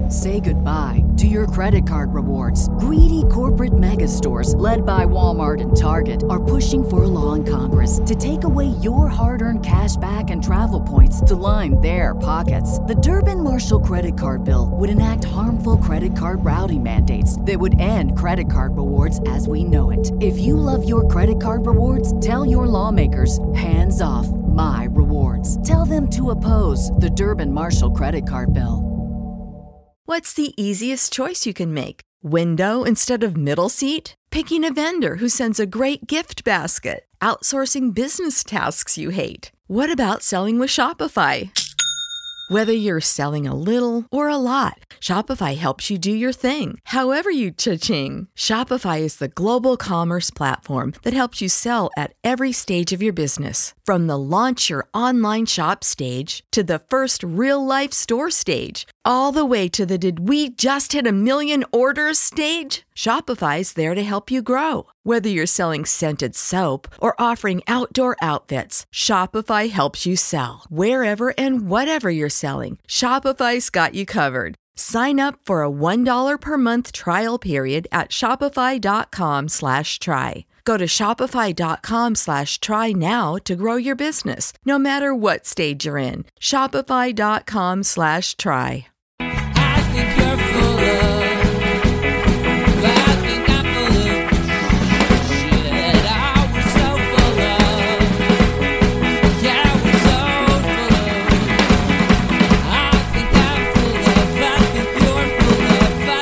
Say goodbye to your credit card rewards. Greedy corporate mega stores, led by Walmart and Target, are pushing for a law in Congress to take away your hard-earned cash back and travel points to line their pockets. The Durbin-Marshall credit card bill would enact harmful credit card routing mandates that would end credit card rewards as we know it. If you love your credit card rewards, tell your lawmakers, hands off my rewards. Tell them to oppose the Durbin-Marshall credit card bill. What's the easiest choice you can make? Window instead of middle seat? Picking a vendor who sends a great gift basket? Outsourcing business tasks you hate? What about selling with Shopify? Whether you're selling a little or a lot, Shopify helps you do your thing, however you cha-ching. Shopify is the global commerce platform that helps you sell at every stage of your business. From the launch your online shop stage to the first real-life store stage, all the way to the did we just hit 1 million orders stage. Shopify's there to help you grow. Whether you're selling scented soap or offering outdoor outfits, Shopify helps you sell. Wherever and whatever you're selling, Shopify's got you covered. Sign up for a $1 per month trial period at shopify.com/try. Go to shopify.com/try now to grow your business, no matter what stage you're in. Shopify.com/try. I think you're full of, but I think I'm full of shit. I was so full of, yeah, I was so full of. I think I'm full of, I think you're full of, I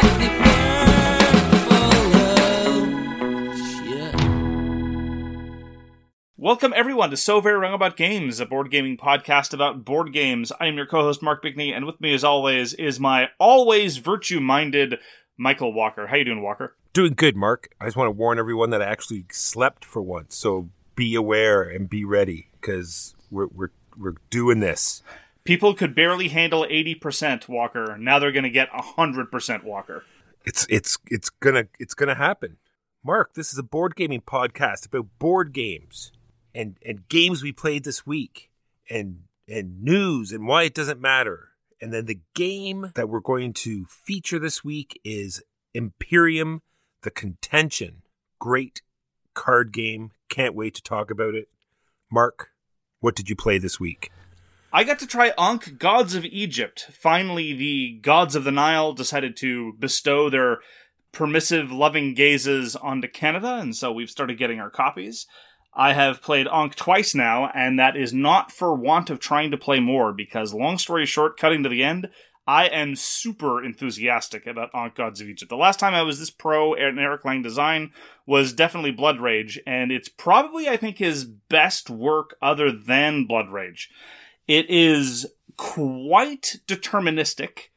think we're full of shit. Welcome everyone to So Very Wrong About Games, a board gaming podcast about board games. I am your co-host Mark Bickney, and with me as always is my always virtue-minded Michael Walker. How you doing, Walker? Doing good, Mark. I just want to warn everyone that I actually slept for once, so be aware and be ready, because we're doing this. People could barely handle 80% Walker. Now they're going to get 100% Walker. It's gonna happen. Mark, this is a board gaming podcast about board games and games we played this week and news and why it doesn't matter. And then the game that we're going to feature this week is Imperium: The Contention. Great card game. Can't wait to talk about it. Mark, what did you play this week? I got to try Ankh Gods of Egypt. Finally, the gods of the Nile decided to bestow their permissive, loving gazes onto Canada, and so we've started getting our copies. I have played Ankh twice now, and that is not for want of trying to play more, because long story short, cutting to the end, I am super enthusiastic about Ankh Gods of Egypt. The last time I was this pro in Eric Lang design was definitely Blood Rage, and it's probably, I think, his best work other than Blood Rage. It is quite deterministic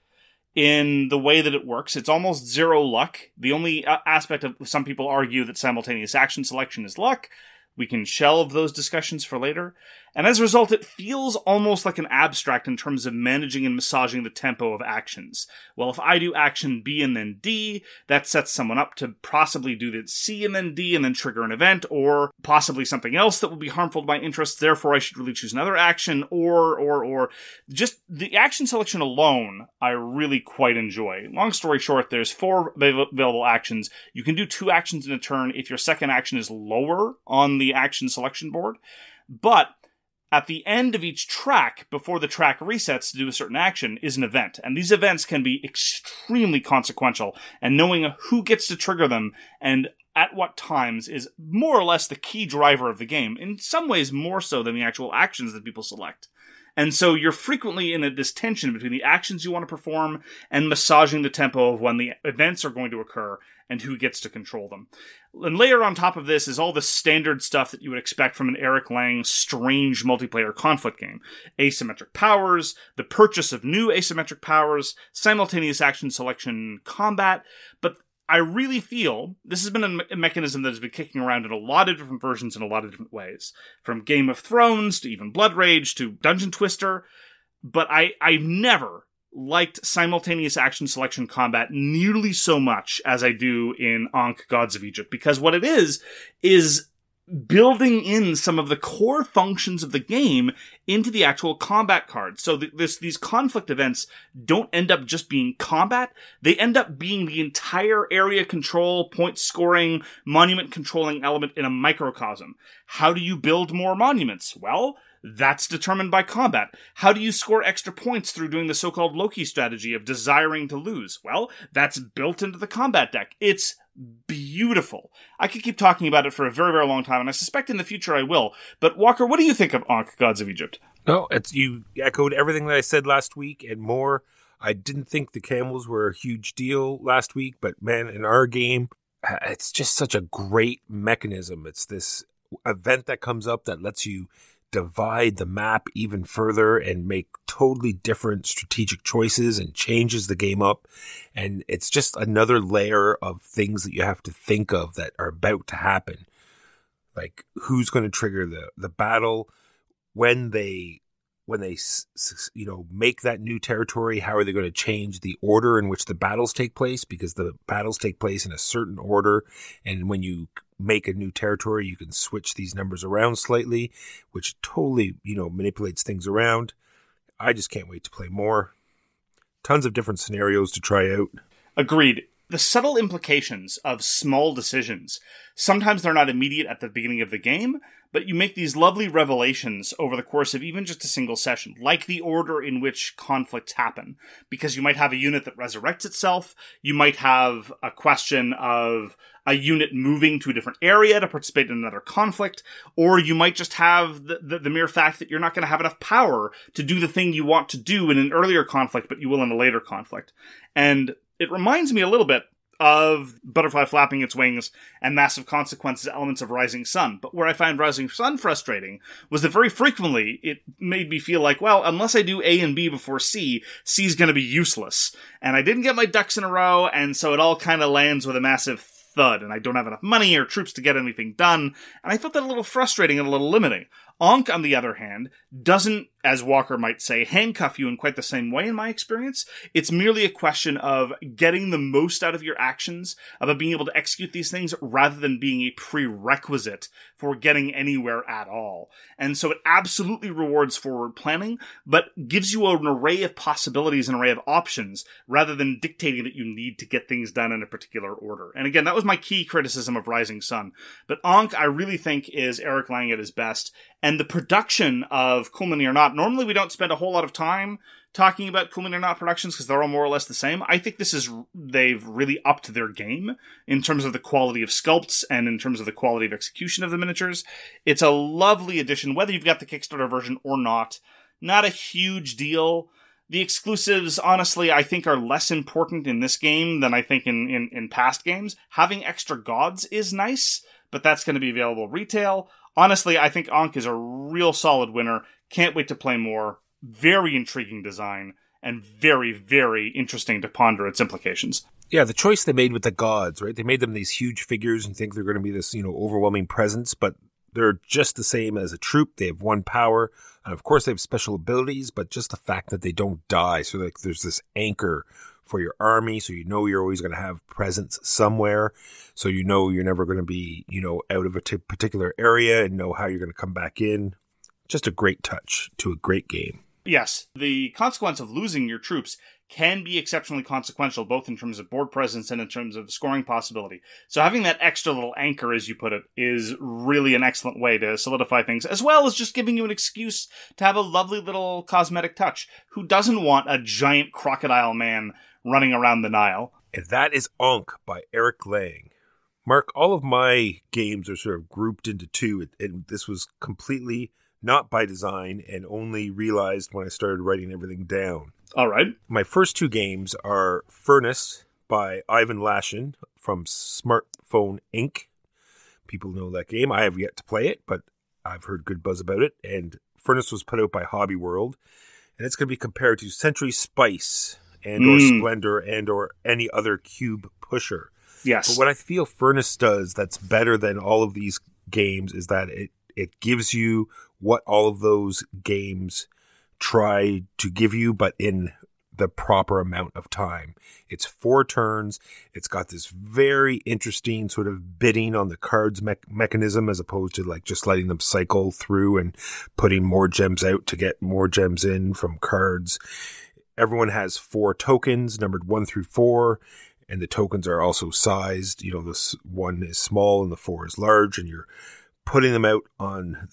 in the way that it works. It's almost zero luck. The only aspect of some people argue that simultaneous action selection is luck. We can shelve those discussions for later. And as a result, it feels almost like an abstract in terms of managing and massaging the tempo of actions. Well, if I do action B and then D, that sets someone up to possibly do the C and then D and then trigger an event, or possibly something else that will be harmful to my interests, therefore I should really choose another action, or just the action selection alone, I really quite enjoy. Long story short, there's 4 available actions. You can do 2 actions in a turn if your second action is lower on the action selection board, but at the end of each track, before the track resets to do a certain action, is an event. And these events can be extremely consequential, and knowing who gets to trigger them and at what times is more or less the key driver of the game, in some ways more so than the actual actions that people select. And so you're frequently in this tension between the actions you want to perform and massaging the tempo of when the events are going to occur and who gets to control them. And layer on top of this is all the standard stuff that you would expect from an Eric Lang strange multiplayer conflict game. Asymmetric powers, the purchase of new asymmetric powers, simultaneous action selection combat, but I really feel this has been a mechanism that has been kicking around in a lot of different versions in a lot of different ways. From Game of Thrones to even Blood Rage to Dungeon Twister. But I've never liked simultaneous action selection combat nearly so much as I do in Ankh Gods of Egypt. Because what it is building in some of the core functions of the game into the actual combat cards. So these conflict events don't end up just being combat. They end up being the entire area control, point scoring, monument controlling element in a microcosm. How do you build more monuments? Well, that's determined by combat. How do you score extra points through doing the so-called Loki strategy of desiring to lose? Well, that's built into the combat deck. It's beautiful. I could keep talking about it for a very, very long time, and I suspect in the future I will. But Walker, what do you think of Ankh, Gods of Egypt? No, you echoed everything that I said last week and more. I didn't think the camels were a huge deal last week, but man, in our game, it's just such a great mechanism. It's this event that comes up that lets you divide the map even further and make totally different strategic choices and changes the game up. And it's just another layer of things that you have to think of that are about to happen. Like who's going to trigger the battle, when they make that new territory, how are they going to change the order in which the battles take place? Because the battles take place in a certain order. And when you make a new territory, you can switch these numbers around slightly, which totally, manipulates things around. I just can't wait to play more. Tons of different scenarios to try out. Agreed. The subtle implications of small decisions, sometimes they're not immediate at the beginning of the game, but you make these lovely revelations over the course of even just a single session, like the order in which conflicts happen. Because you might have a unit that resurrects itself, you might have a question of a unit moving to a different area to participate in another conflict, or you might just have the mere fact that you're not going to have enough power to do the thing you want to do in an earlier conflict, but you will in a later conflict. And it reminds me a little bit of Butterfly Flapping Its Wings and Massive Consequences elements of Rising Sun. But where I find Rising Sun frustrating was that very frequently it made me feel like, well, unless I do A and B before C, C's going to be useless. And I didn't get my ducks in a row, and so it all kind of lands with a massive thud, and I don't have enough money or troops to get anything done, and I felt that a little frustrating and a little limiting. Ankh, on the other hand, doesn't, as Walker might say, handcuff you in quite the same way in my experience. It's merely a question of getting the most out of your actions, about being able to execute these things, rather than being a prerequisite for getting anywhere at all. And so it absolutely rewards forward planning, but gives you an array of possibilities, an array of options, rather than dictating that you need to get things done in a particular order. And again, that was my key criticism of Rising Sun. But Ankh, I really think, is Eric Lang at his best. And the production of Cool Mini or Not, normally we don't spend a whole lot of time talking about Cool Mini or Not productions because they're all more or less the same. I think they've really upped their game in terms of the quality of sculpts and in terms of the quality of execution of the miniatures. It's a lovely addition, whether you've got the Kickstarter version or not. Not a huge deal. The exclusives, honestly, I think are less important in this game than I think in past games. Having extra gods is nice, but that's going to be available retail. Honestly, I think Ankh is a real solid winner. Can't wait to play more. Very intriguing design, and very, very interesting to ponder its implications. Yeah, the choice they made with the gods, right? They made them these huge figures and think they're going to be this, overwhelming presence, but they're just the same as a troop. They have one power, and of course they have special abilities, but just the fact that they don't die. So like there's this anchor for your army, so you're always going to have presence somewhere, so you're never going to be, out of a particular area and know how you're going to come back in. Just a great touch to a great game. Yes, the consequence of losing your troops can be exceptionally consequential, both in terms of board presence and in terms of scoring possibility. So having that extra little anchor, as you put it, is really an excellent way to solidify things, as well as just giving you an excuse to have a lovely little cosmetic touch. Who doesn't want a giant crocodile man running around the Nile? And that is Ankh by Eric Lang. Mark, all of my games are sort of grouped into two, and this was completely not by design and only realized when I started writing everything down. All right. My first two games are Furnace by Ivan Lashin from Smartphone Inc. People know that game. I have yet to play it, but I've heard good buzz about it. And Furnace was put out by Hobby World, and it's going to be compared to Century Spice and or Splendor and or any other cube pusher. Yes. But what I feel Furnace does that's better than all of these games is that it gives you what all of those games try to give you, but in the proper amount of time. It's 4 turns. It's got this very interesting sort of bidding on the cards mechanism, as opposed to like just letting them cycle through and putting more gems out to get more gems in from cards. Everyone has 4 tokens, numbered 1 through 4, and the tokens are also sized. You know, this 1 is small and the 4 is large, and you're putting them out on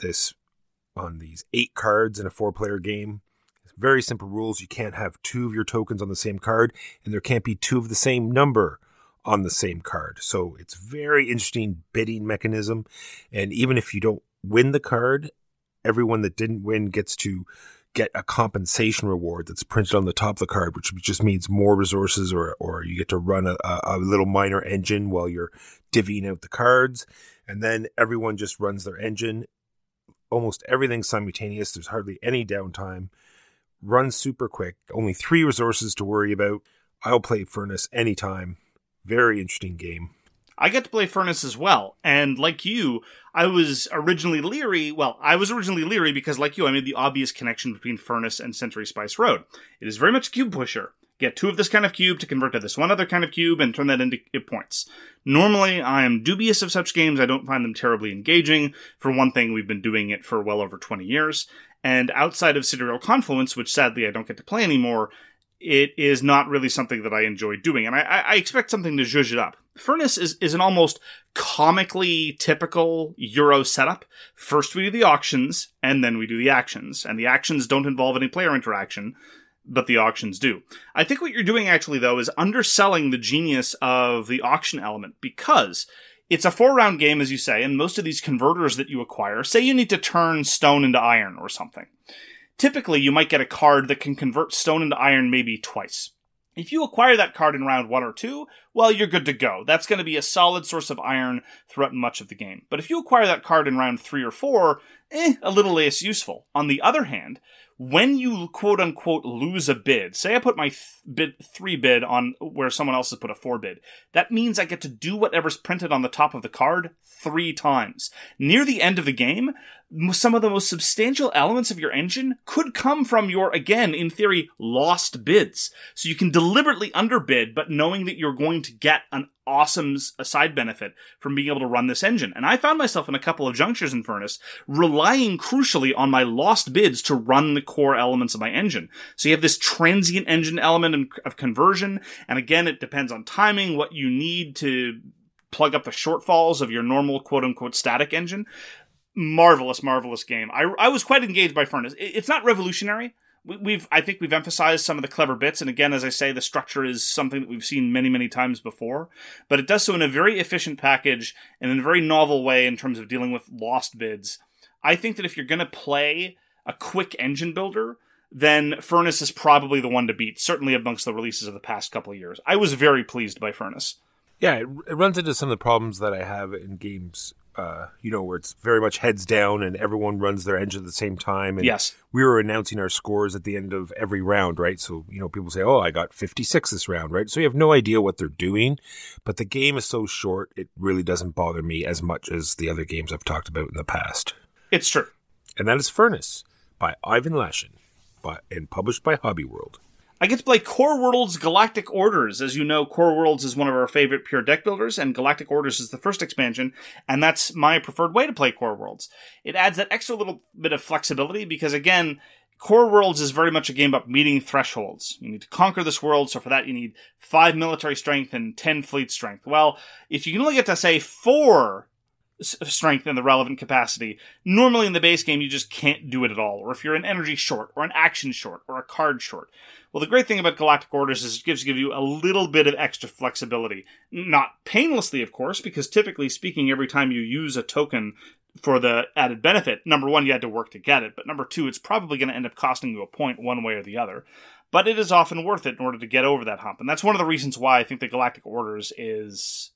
these 8 cards in a 4-player game. Very simple rules. You can't have 2 of your tokens on the same card, and there can't be 2 of the same number on the same card. So it's very interesting bidding mechanism. And even if you don't win the card, everyone that didn't win gets to get a compensation reward that's printed on the top of the card, which just means more resources, or you get to run a little minor engine while you're divvying out the cards. And then everyone just runs their engine. Almost everything's simultaneous. There's hardly any downtime. Runs super quick. Only 3 resources to worry about. I'll play Furnace anytime. Very interesting game. I get to play Furnace as well, and like you, I was originally leery. Well, I was originally leery because, like you, I made the obvious connection between Furnace and Century Spice Road. It is very much a cube pusher. Get 2 of this kind of cube to convert to this one other kind of cube and turn that into points. Normally, I am dubious of such games. I don't find them terribly engaging. For one thing, we've been doing it for well over 20 years, and outside of Sidereal Confluence, which sadly I don't get to play anymore, it is not really something that I enjoy doing, and I expect something to zhuzh it up. Furnace is an almost comically typical Euro setup. First we do the auctions, and then we do the actions. And the actions don't involve any player interaction, but the auctions do. I think what you're doing actually, though, is underselling the genius of the auction element, because it's a 4-round game, as you say, and most of these converters that you acquire, say you need to turn stone into iron or something. Typically, you might get a card that can convert stone into iron maybe twice. If you acquire that card in round 1 or 2, well, you're good to go. That's going to be a solid source of iron throughout much of the game. But if you acquire that card in round 3 or 4, a little less useful. On the other hand, when you quote-unquote lose a bid, say I put my 3 bid on where someone else has put a 4 bid, that means I get to do whatever's printed on the top of the card 3 times. Near the end of the game, some of the most substantial elements of your engine could come from your, again, in theory, lost bids. So you can deliberately underbid, but knowing that you're going to get an awesome side benefit from being able to run this engine. And I found myself in a couple of junctures in Furnace relying crucially on my lost bids to run the core elements of my engine. So you have this transient engine element of conversion, and again, it depends on timing, what you need to plug up the shortfalls of your normal quote-unquote static engine. Marvelous, marvelous game. I was quite engaged by Furnace. It's not revolutionary. I think we've emphasized some of the clever bits, and again, as I say, the structure is something that we've seen many, many times before, but it does so in a very efficient package and in a very novel way in terms of dealing with lost bids. I think that if you're going to play a quick engine builder, then Furnace is probably the one to beat, certainly amongst the releases of the past couple of years. I was very pleased by Furnace. Yeah, it runs into some of the problems that I have in games, where it's very much heads down and everyone runs their engine at the same time. And yes. We were announcing our scores at the end of every round, right? So, people say, oh, I got 56 this round, right? So you have no idea what they're doing, but the game is so short, it really doesn't bother me as much as the other games I've talked about in the past. It's true. And that is Furnace by Ivan Lashin and published by Hobby World. I get to play Core Worlds Galactic Orders. As you know, Core Worlds is one of our favorite pure deck builders, and Galactic Orders is the first expansion, and that's my preferred way to play Core Worlds. It adds that extra little bit of flexibility because, again, Core Worlds is very much a game about meeting thresholds. You need to conquer this world, so for that you need 5 military strength and 10 fleet strength. Well, if you can only get to, say, 4 strength in the relevant capacity, normally in the base game you just can't do it at all, or if you're an energy short, or an action short, or a card short. Well, the great thing about Galactic Orders is it gives you a little bit of extra flexibility. Not painlessly, of course, because typically speaking, every time you use a token for the added benefit, number 1, you had to work to get it, but number 2, it's probably going to end up costing you a point one way or the other. But it is often worth it in order to get over that hump, and that's one of the reasons why I think the Galactic Orders is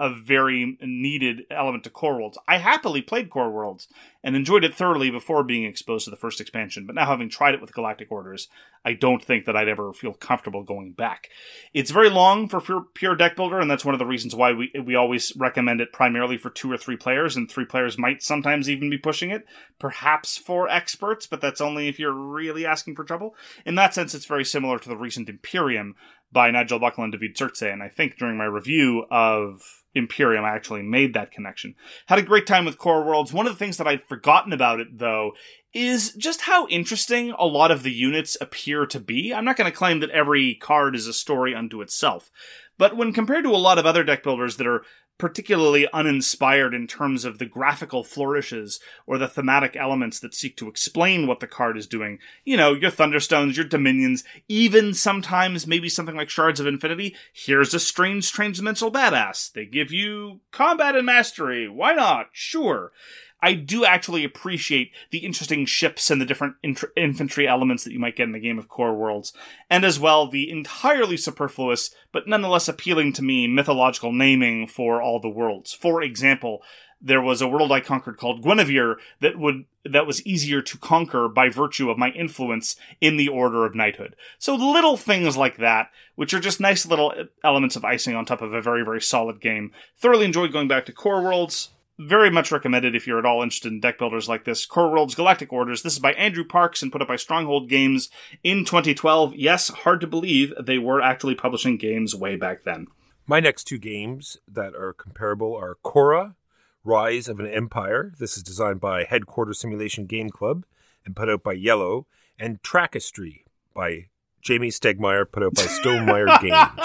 a very needed element to Core Worlds. I happily played Core Worlds and enjoyed it thoroughly before being exposed to the first expansion, but now having tried it with Galactic Orders, I don't think that I'd ever feel comfortable going back. It's very long for pure deck builder, and that's one of the reasons why we always recommend it primarily for 2 or 3 players, and 3 players might sometimes even be pushing it, perhaps for experts, but that's only if you're really asking for trouble. In that sense, it's very similar to the recent Imperium by Nigel Buckle and David Surtse, and I think during my review of Imperium, I actually made that connection. Had a great time with Core Worlds. One of the things that I'd forgotten about it, though, is just how interesting a lot of the units appear to be. I'm not going to claim that every card is a story unto itself, but when compared to a lot of other deck builders that are particularly uninspired in terms of the graphical flourishes or the thematic elements that seek to explain what the card is doing, you know, your Thunderstones, your Dominions, even sometimes maybe something like Shards of Infinity, here's a strange transdimensional badass. They give you combat and mastery. Why not? Sure. I do actually appreciate the interesting ships and the different infantry elements that you might get in the game of Core Worlds, and as well the entirely superfluous, but nonetheless appealing to me, mythological naming for all the worlds. For example, there was a world I conquered called Guinevere that was easier to conquer by virtue of my influence in the Order of Knighthood. So little things like that, which are just nice little elements of icing on top of a very, very solid game. Thoroughly enjoyed going back to Core Worlds. Very much recommended if you're at all interested in deck builders like this. Core Worlds Galactic Orders. This is by Andrew Parks and put up by Stronghold Games in 2012. Yes, hard to believe they were actually publishing games way back then. My next 2 games that are comparable are Korra, Rise of an Empire. This is designed by Headquarters Simulation Game Club and put out by Yellow. And Trackistry by Jamie Stegmaier, put out by Stonemaier Games.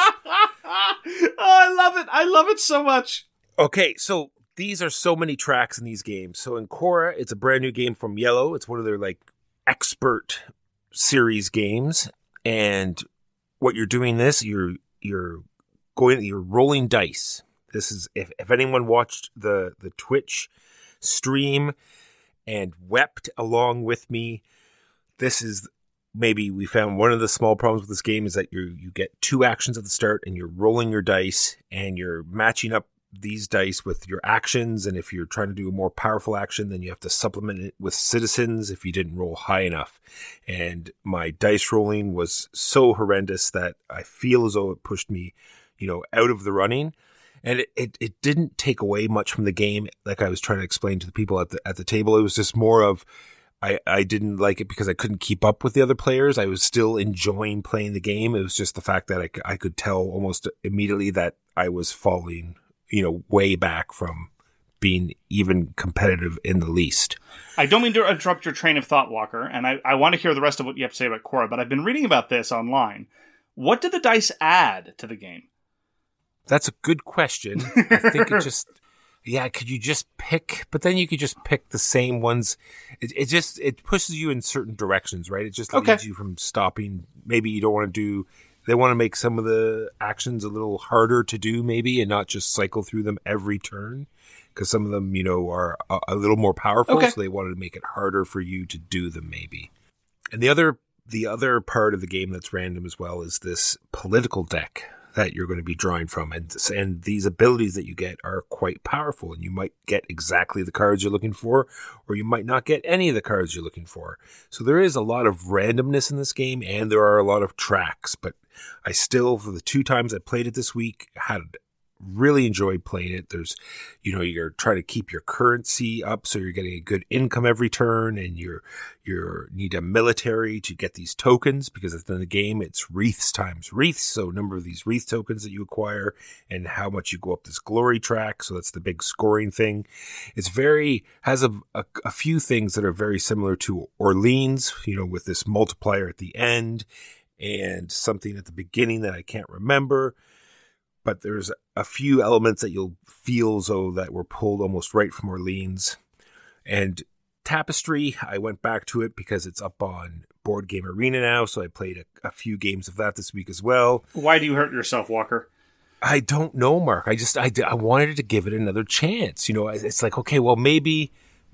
Oh, I love it. I love it so much. Okay, so these are so many tracks in these games. So in Korra, it's a brand new game from Yellow. It's one of their expert series games. And what you're doing you're rolling dice. This is if anyone watched the Twitch stream and wept along with me, this is maybe we found one of the small problems with this game is that you get 2 actions at the start and you're rolling your dice and you're matching up these dice with your actions, and if you're trying to do a more powerful action, then you have to supplement it with citizens if you didn't roll high enough. And my dice rolling was so horrendous that I feel as though it pushed me, out of the running. And it didn't take away much from the game, like I was trying to explain to the people at the table. It was just more of I didn't like it because I couldn't keep up with the other players. I was still enjoying playing the game. It was just the fact that I could tell almost immediately that I was falling way back from being even competitive in the least. I don't mean to interrupt your train of thought, Walker, and I want to hear the rest of what you have to say about Korra, but I've been reading about this online. What did the dice add to the game? That's a good question. I think it just... Yeah, could you just pick... But then you could just pick the same ones. It pushes you in certain directions, right? It just leads you from stopping. Maybe you don't want to do... They want to make some of the actions a little harder to do, maybe, and not just cycle through them every turn, because some of them, are a little more powerful. Okay. So they wanted to make it harder for you to do them, maybe. And the other part of the game that's random as well is this political deck that you're going to be drawing from, and these abilities that you get are quite powerful, and you might get exactly the cards you're looking for, or you might not get any of the cards you're looking for. So there is a lot of randomness in this game, and there are a lot of tracks, but I still, for the 2 times I played it this week, had really enjoyed playing it. There's, you're trying to keep your currency up, so you're getting a good income every turn, and you need a military to get these tokens, because at the end of the game, it's wreaths times wreaths, so number of these wreath tokens that you acquire, and how much you go up this glory track, so that's the big scoring thing. It's has a few things that are very similar to Orleans, with this multiplier at the end, and something at the beginning that I can't remember. But there's a few elements that you'll feel as though that were pulled almost right from Orleans. And Tapestry, I went back to it because it's up on Board Game Arena now, so I played a few games of that this week as well. Why do you hurt yourself, Walker? I don't know, Mark. I wanted to give it another chance. It's like, okay, well, maybe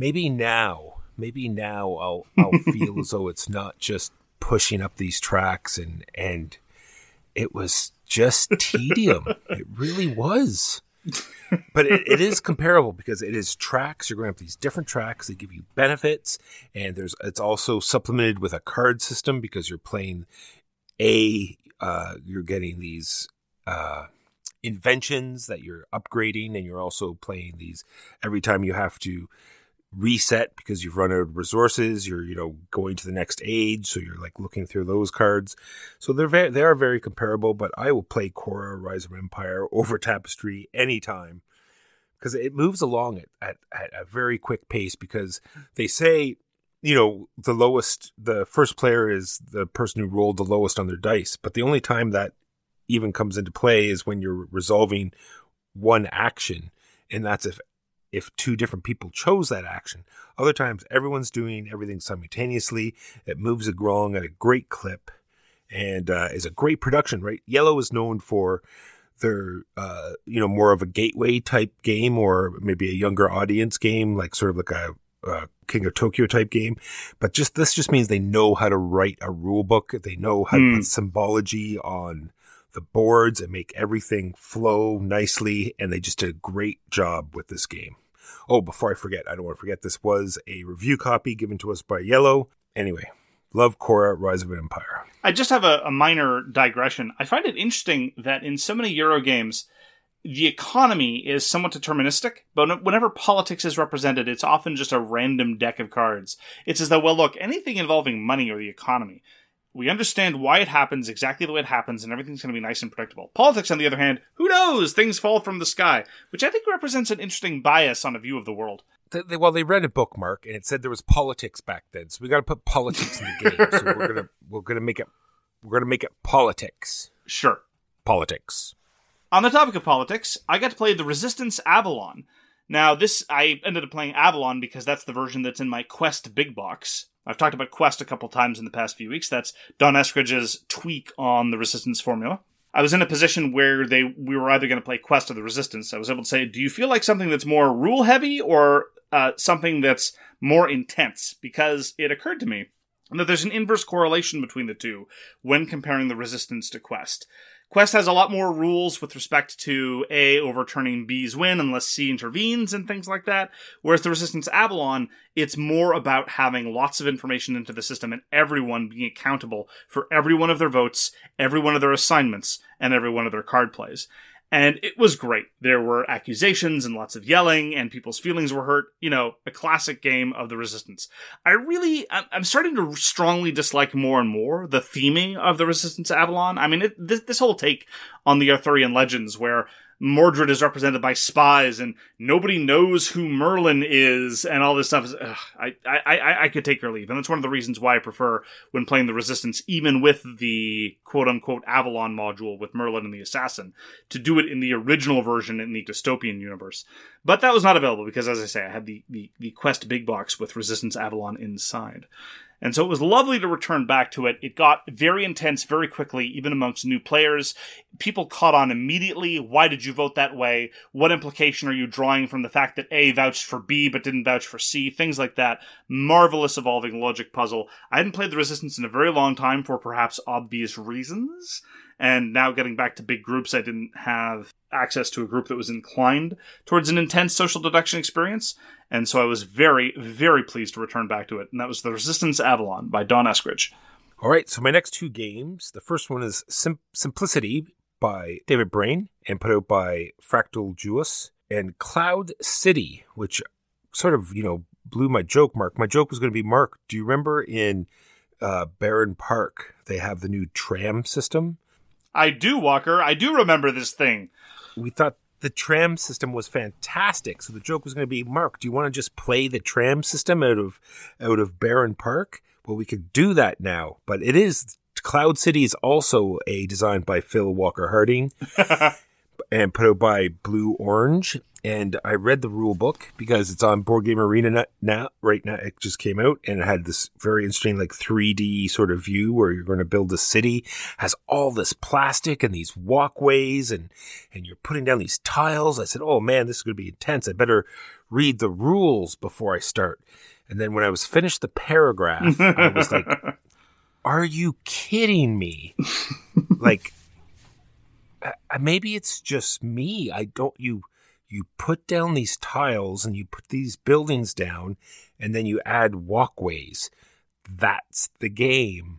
now I'll feel as though it's not just pushing up these tracks, and it was just tedium. It really was. But it is comparable because it is tracks. You're going to have these different tracks. They give you benefits, and it's also supplemented with a card system because you're playing you're getting these inventions that you're upgrading, and you're also playing these every time you have to reset because you've run out of resources. You're going to the next age, so you're like looking through those cards. So they are very comparable. But I will play Korra: Rise of Empire over Tapestry anytime because it moves along at a very quick pace. Because they say the first player is the person who rolled the lowest on their dice, but the only time that even comes into play is when you're resolving one action, and that's if two different people chose that action. Other times, everyone's doing everything simultaneously. It moves along at a great clip and is a great production, right? Yellow is known for their, more of a gateway type game or maybe a younger audience game, like sort of like a King of Tokyo type game. But this just means they know how to write a rule book. They know how to put symbology on the boards and make everything flow nicely. And they just did a great job with this game. Oh, before I forget, I don't want to forget, this was a review copy given to us by Yellow. Anyway, love Korra: Rise of an Empire. I just have a minor digression. I find it interesting that in so many Euro games, the economy is somewhat deterministic, but whenever politics is represented, it's often just a random deck of cards. It's as though, well, look, anything involving money or the economy, we understand why it happens exactly the way it happens, and everything's going to be nice and predictable. Politics, on the other hand, who knows? Things fall from the sky, which I think represents an interesting bias on a view of the world. They read a book, Mark, and it said there was politics back then, so we got to put politics in the game. So we're gonna make it politics. Sure, politics. On the topic of politics, I got to play the Resistance Avalon. Now, I ended up playing Avalon because that's the version that's in my Quest big box. I've talked about Quest a couple times in the past few weeks. That's Don Eskridge's tweak on the Resistance formula. I was in a position where we were either going to play Quest or the Resistance. I was able to say, do you feel like something that's more rule-heavy or something that's more intense? Because it occurred to me that there's an inverse correlation between the two when comparing the Resistance to Quest. Quest has a lot more rules with respect to A, overturning B's win unless C intervenes and things like that. Whereas the Resistance Avalon, it's more about having lots of information into the system and everyone being accountable for every one of their votes, every one of their assignments, and every one of their card plays. And it was great. There were accusations and lots of yelling, and people's feelings were hurt. A classic game of the Resistance. I'm starting to strongly dislike more and more the theming of the Resistance Avalon. I mean, this whole take on the Arthurian legends where Mordred is represented by spies and nobody knows who Merlin is and all this stuff is, I could take or leave. And that's one of the reasons why I prefer when playing the Resistance, even with the quote-unquote Avalon module with Merlin and the Assassin, to do it in the original version in the dystopian universe. But that was not available because, as I say, I had the Quest big box with Resistance Avalon inside. And so it was lovely to return back to it. It got very intense very quickly, even amongst new players. People caught on immediately. Why did you vote that way? What implication are you drawing from the fact that A vouched for B but didn't vouch for C? Things like that. Marvelous evolving logic puzzle. I hadn't played the Resistance in a very long time for perhaps obvious reasons. And now getting back to big groups, I didn't have access to a group that was inclined towards an intense social deduction experience. And so I was very, very pleased to return back to it. And that was The Resistance Avalon by Don Eskridge. All right, so my next two games, the first one is Simplicity by David Brain and put out by Fractal Jewess, and Cloud City, which sort of, blew my joke, Mark. My joke was going to be, Mark, do you remember in Barron Park, they have the new tram system? I do, Walker. I do remember this thing. We thought the tram system was fantastic. So the joke was going to be, Mark, do you want to just play the tram system out of Barron Park? Well, we could do that now. But it is, Cloud City is also a design by Phil Walker Harding and put out by Blue Orange. And I read the rule book because it's on Board Game Arena now. Right now, it just came out, and it had this very interesting, 3D sort of view where you're going to build a city. Has all this plastic and these walkways, and you're putting down these tiles. I said, "Oh man, this is going to be intense. I better read the rules before I start." And then when I was finished the paragraph, I was like, "Are you kidding me?" Maybe it's just me. you put down these tiles and you put these buildings down and then you add walkways. That's the game.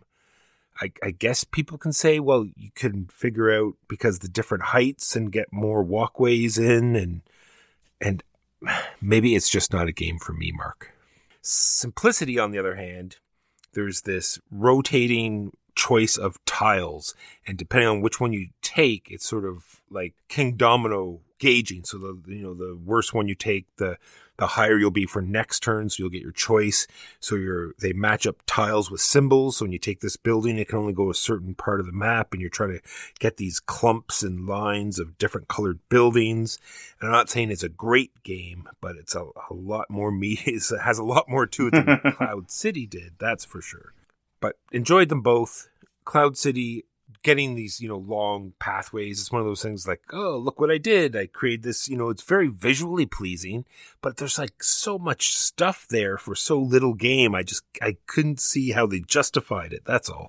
I guess people can say, well, you can figure out because the different heights and get more walkways in and maybe it's just not a game for me, Mark. Simplicity, on the other hand, there's this rotating choice of tiles, and depending on which one you take, it's sort of like King Domino gauging. So the worst one you take, the higher you'll be for next turn, so you'll get your choice. So they match up tiles with symbols. So when you take this building, it can only go a certain part of the map, and you're trying to get these clumps and lines of different colored buildings. And I'm not saying it's a great game, but it's a lot more meat. It has a lot more to it than Cloud City did, that's for sure. But enjoyed them both. Cloud City, getting these, long pathways. It's one of those things like, oh, look what I did. I created this, it's very visually pleasing, but there's like so much stuff there for so little game. I couldn't see how they justified it. That's all.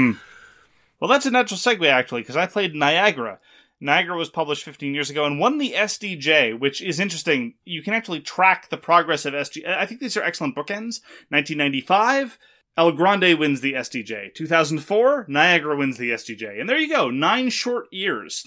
Well, that's a natural segue, actually, because I played Niagara. Niagara was published 15 years ago and won the SDJ, which is interesting. You can actually track the progress of SDJ. I think these are excellent bookends. 1995, El Grande wins the SDJ. 2004, Niagara wins the SDJ. And there you go, 9 short years.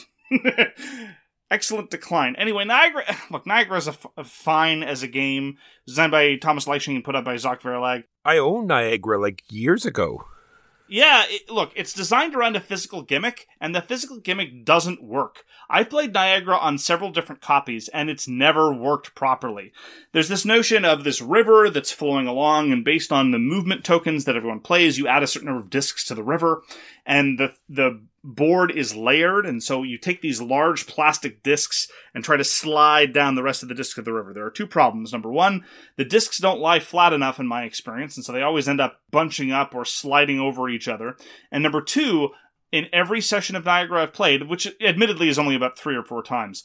Excellent decline. Anyway, Niagara is a fine as a game. Designed by Thomas Leiching and put out by Zoc Verlag. I owned Niagara like years ago. Yeah, it's designed around a physical gimmick, and the physical gimmick doesn't work. I've played Niagara on several different copies, and it's never worked properly. There's this notion of this river that's flowing along, and based on the movement tokens that everyone plays, you add a certain number of discs to the river, and the board is layered, and so you take these large plastic discs and try to slide down the rest of the discs of the river. There are 2 problems. Number 1, the discs don't lie flat enough in my experience, and so they always end up bunching up or sliding over each other. And number 2, in every session of Niagara I've played, which admittedly is only about 3 or 4 times,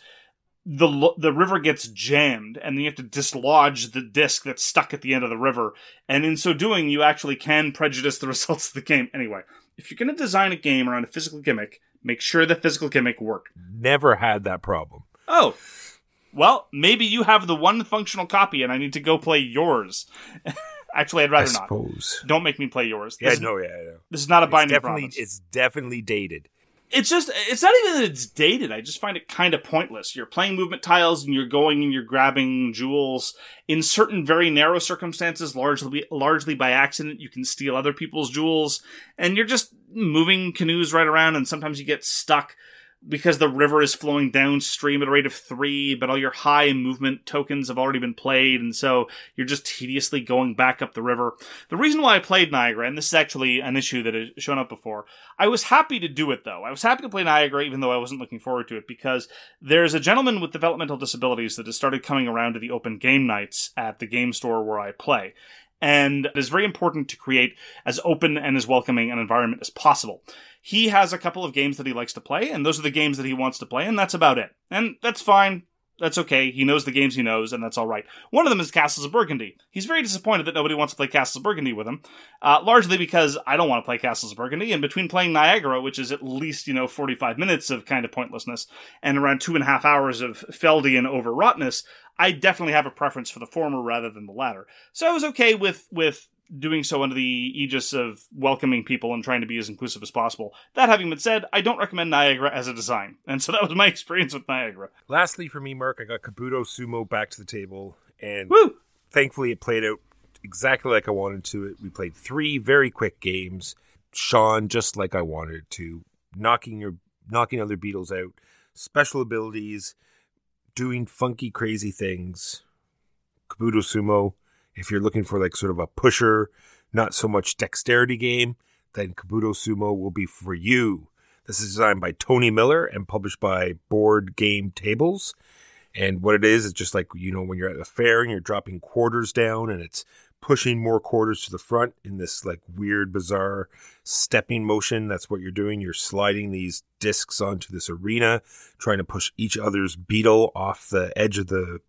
the river gets jammed, and then you have to dislodge the disc that's stuck at the end of the river, and in so doing, you actually can prejudice the results of the game. Anyway, if you're going to design a game around a physical gimmick, make sure the physical gimmick worked. Never had that problem. Oh, well, maybe you have the one functional copy, and I need to go play yours. Actually, I'd rather I not. suppose. Don't make me play yours. I This know. is not a binding promise. It's definitely dated. It's not even that it's dated. I just find it kind of pointless. You're playing movement tiles and you're going and you're grabbing jewels. In certain very narrow circumstances, largely by accident, you can steal other people's jewels. And you're just moving canoes right around, and sometimes you get stuck because the river is flowing downstream at a rate of 3, but all your high movement tokens have already been played, and so you're just tediously going back up the river. The reason why I played Niagara, and this is actually an issue that has shown up before, I was happy to do it, though. I was happy to play Niagara, even though I wasn't looking forward to it, because there's a gentleman with developmental disabilities that has started coming around to the open game nights at the game store where I play. And it is very important to create as open and as welcoming an environment as possible. He has a couple of games that he likes to play, and those are the games that he wants to play, and that's about it. And that's fine. That's okay. He knows the games he knows, and that's all right. One of them is Castles of Burgundy. He's very disappointed that nobody wants to play Castles of Burgundy with him, largely because I don't want to play Castles of Burgundy, and between playing Niagara, which is at least, 45 minutes of kind of pointlessness, and around 2.5 hours of Feldian overwroughtness, I definitely have a preference for the former rather than the latter. So I was okay with doing so under the aegis of welcoming people and trying to be as inclusive as possible. That having been said, I don't recommend Niagara as a design. And so that was my experience with Niagara. Lastly, for me, Mark, I got Kabuto Sumo back to the table, and Woo! Thankfully it played out exactly like I wanted to. We played 3 very quick games. Sean, just like I wanted it to, knocking other beetles out, special abilities, doing funky, crazy things. Kabuto Sumo. If you're looking for like sort of a pusher, not so much dexterity game, then Kabuto Sumo will be for you. This is designed by Tony Miller and published by Board Game Tables. And what it is just like, when you're at a fair and you're dropping quarters down and it's pushing more quarters to the front in this like weird, bizarre stepping motion. That's what you're doing. You're sliding these discs onto this arena, trying to push each other's beetle off the edge of the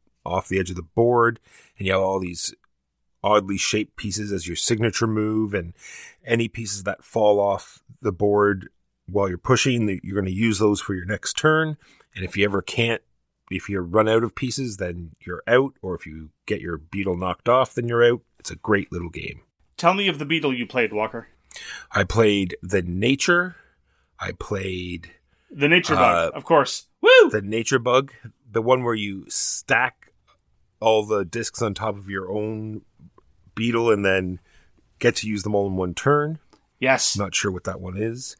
board, and you have all these oddly shaped pieces as your signature move, and any pieces that fall off the board while you're pushing, you're going to use those for your next turn. And if you ever can't if you run out of pieces, then you're out, or if you get your beetle knocked off, then you're out. It's a great little game. Tell me of the beetle you played, Walker. I played the Nature. I played The Nature Bug, of course. Woo! the Nature Bug, the one where you stack all the discs on top of your own beetle and then get to use them all in one turn. Yes. Not sure what that one is.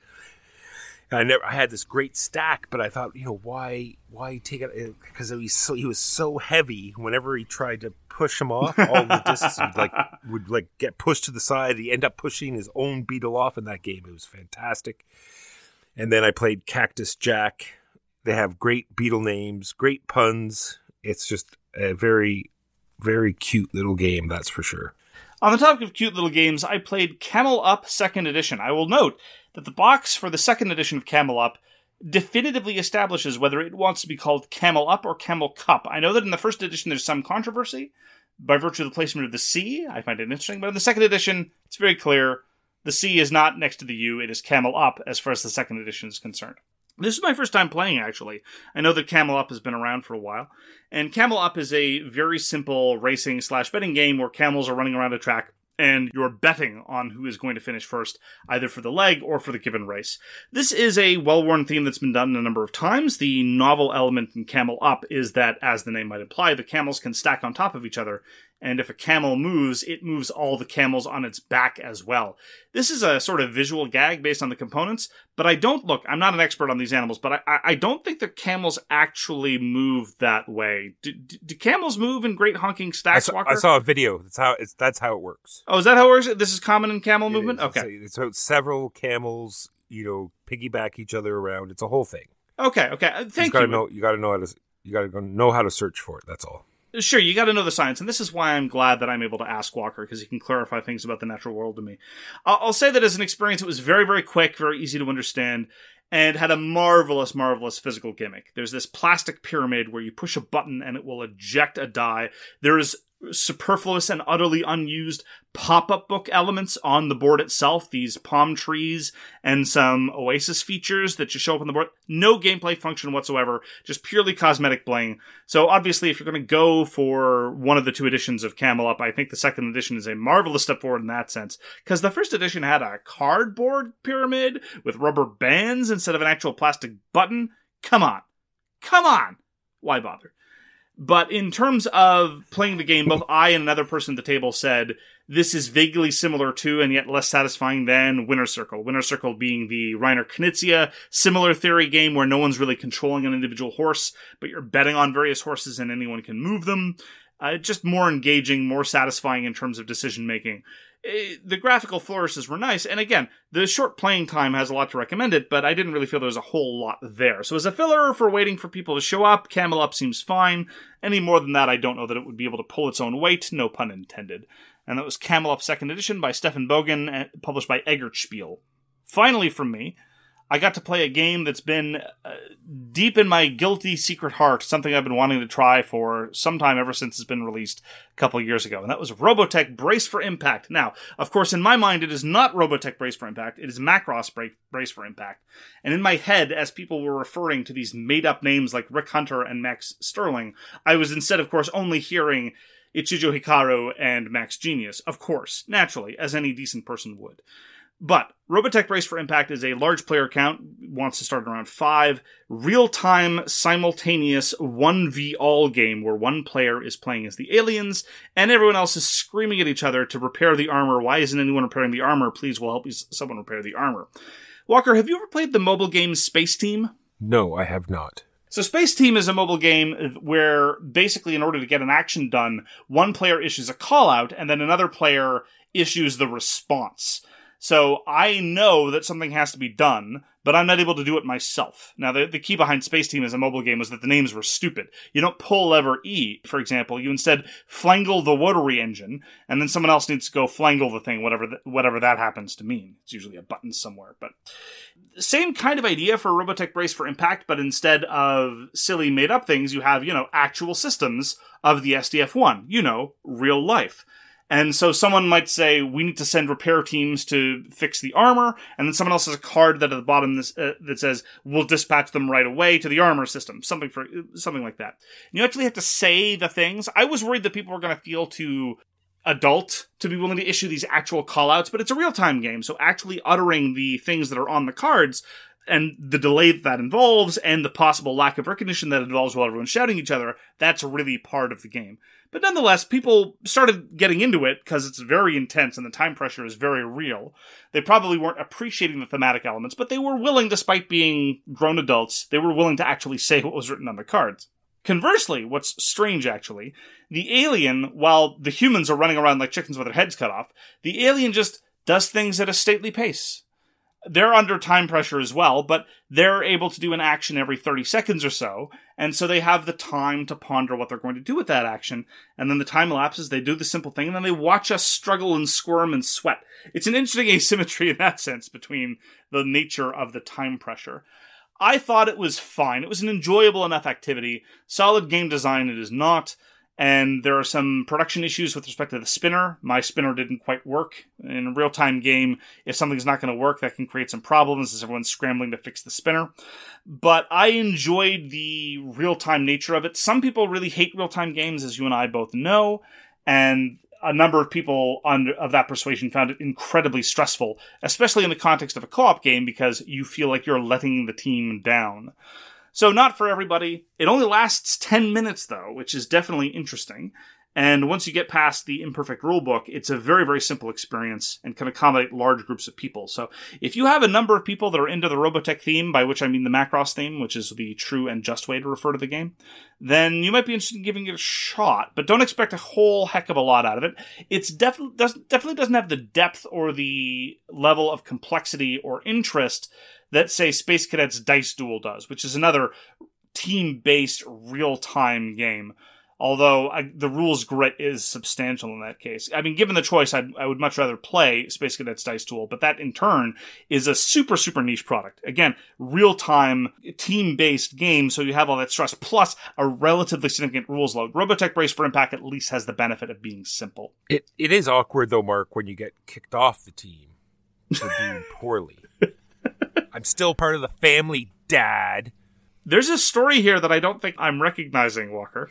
I had this great stack, but I thought, why take it? Because he was so heavy. Whenever he tried to push him off, all the discs would get pushed to the side. He ended up pushing his own beetle off in that game. It was fantastic. And then I played Cactus Jack. They have great beetle names, great puns. It's just a very, very cute little game, that's for sure. On the topic of cute little games, I played Camel Up 2nd Edition. I will note that the box for the 2nd edition of Camel Up definitively establishes whether it wants to be called Camel Up or Camel Cup. I know that in the 1st edition there's some controversy by virtue of the placement of the C. I find it interesting, but in the 2nd edition, it's very clear the C is not next to the U, it is Camel Up as far as the 2nd edition is concerned. This is my first time playing, actually. I know that Camel Up has been around for a while, and Camel Up is a very simple racing/betting game where camels are running around a track, and you're betting on who is going to finish first, either for the leg or for the given race. This is a well-worn theme that's been done a number of times. The novel element in Camel Up is that, as the name might imply, the camels can stack on top of each other, and if a camel moves, it moves all the camels on its back as well. This is a sort of visual gag based on the components, but I'm not an expert on these animals, but I don't think the camels actually move that way. Do camels move in great honking stacks, Walker? I saw a video. That's how it works. Oh, is that how it works? This is common in camel movement? Okay. It's about several camels, piggyback each other around. It's a whole thing. Okay. Thank you. You got to know how to search for it. That's all. Sure, you got to know the science, and this is why I'm glad that I'm able to ask Walker, because he can clarify things about the natural world to me. I'll say that as an experience, it was very, very quick, very easy to understand, and had a marvelous, marvelous physical gimmick. There's this plastic pyramid where you push a button and it will eject a die. There's superfluous and utterly unused pop-up book elements on the board itself, these palm trees and some Oasis features that just show up on the board. No gameplay function whatsoever, just purely cosmetic bling. So obviously, if you're going to go for one of the 2 editions of Camel Up, I think the 2nd edition is a marvelous step forward in that sense, because the 1st edition had a cardboard pyramid with rubber bands instead of an actual plastic button. Come on. Why bother? But in terms of playing the game, both I and another person at the table said this is vaguely similar to, and yet less satisfying than, Winner's Circle. Winner's Circle being the Reiner Knizia similar theory game where no one's really controlling an individual horse, but you're betting on various horses and anyone can move them. Just more engaging, more satisfying in terms of decision-making. The graphical flourishes were nice, and again, the short playing time has a lot to recommend it, but I didn't really feel there was a whole lot there. So as a filler for waiting for people to show up, Camel Up seems fine. Any more than that, I don't know that it would be able to pull its own weight, no pun intended. And that was Camel Up 2nd Edition by Stefan Bogen, published by Eggertspiel. Finally from me, I got to play a game that's been deep in my guilty secret heart, something I've been wanting to try for some time ever since it's been released a couple of years ago, and that was Robotech Brace for Impact. Now, of course, in my mind, it is not Robotech Brace for Impact, it is Macross Brace for Impact. And in my head, as people were referring to these made-up names like Rick Hunter and Max Sterling, I was instead, of course, only hearing Ichijo Hikaru and Max Genius, of course, naturally, as any decent person would. But Robotech Brace for Impact is a large player count, wants to start around 5, real-time, simultaneous 1v-all game where one player is playing as the aliens, and everyone else is screaming at each other to repair the armor. Why isn't anyone repairing the armor? Please, we'll help you, someone repair the armor. Walker, have you ever played the mobile game Space Team? No, I have not. So Space Team is a mobile game where basically in order to get an action done, one player issues a call-out, and then another player issues the response. So I know that something has to be done, but I'm not able to do it myself. Now, the key behind Space Team as a mobile game was that the names were stupid. You don't pull lever E, for example. You instead flangle the rotary engine, and then someone else needs to go flangle the thing, whatever that happens to mean. It's usually a button somewhere. But same kind of idea for Robotech Brace for Impact, but instead of silly made-up things, you have, actual systems of the SDF-1. Real life. And so someone might say, we need to send repair teams to fix the armor, and then someone else has a card that at the bottom that says, we'll dispatch them right away to the armor system, something like that. You actually have to say the things. I was worried that people were going to feel too adult to be willing to issue these actual callouts, but it's a real-time game, so actually uttering the things that are on the cards and the delay that involves and the possible lack of recognition that involves while everyone's shouting each other, that's really part of the game. But nonetheless, people started getting into it because it's very intense and the time pressure is very real. They probably weren't appreciating the thematic elements, but they were willing, despite being grown adults, they were willing to actually say what was written on the cards. Conversely, what's strange actually, the alien, while the humans are running around like chickens with their heads cut off, the alien just does things at a stately pace. They're under time pressure as well, but they're able to do an action every 30 seconds or so, and so they have the time to ponder what they're going to do with that action, and then the time elapses, they do the simple thing, and then they watch us struggle and squirm and sweat. It's an interesting asymmetry in that sense between the nature of the time pressure. I thought it was fine. It was an enjoyable enough activity. Solid game design it is not. And there are some production issues with respect to the spinner. My spinner didn't quite work. In a real-time game, if something's not going to work, that can create some problems as everyone's scrambling to fix the spinner. But I enjoyed the real-time nature of it. Some people really hate real-time games, as you and I both know. And a number of people of that persuasion found it incredibly stressful, especially in the context of a co-op game, because you feel like you're letting the team down. So not for everybody. It only lasts 10 minutes, though, which is definitely interesting. And once you get past the imperfect rulebook, it's a very, very simple experience and can accommodate large groups of people. So if you have a number of people that are into the Robotech theme, by which I mean the Macross theme, which is the true and just way to refer to the game, then you might be interested in giving it a shot. But don't expect a whole heck of a lot out of it. It's definitely doesn't have the depth or the level of complexity or interest that, say, Space Cadets Dice Duel does, which is another team-based, real-time game. Although the rules grit is substantial in that case. I mean, given the choice, I would much rather play Space Cadets Dice Duel, but that, in turn, is a super, super niche product. Again, real-time, team-based game, so you have all that stress, plus a relatively significant rules load. Robotech Brace for Impact at least has the benefit of being simple. It is awkward, though, Mark, when you get kicked off the team for doing poorly. I'm still part of the family, Dad. There's a story here that I don't think I'm recognizing, Walker.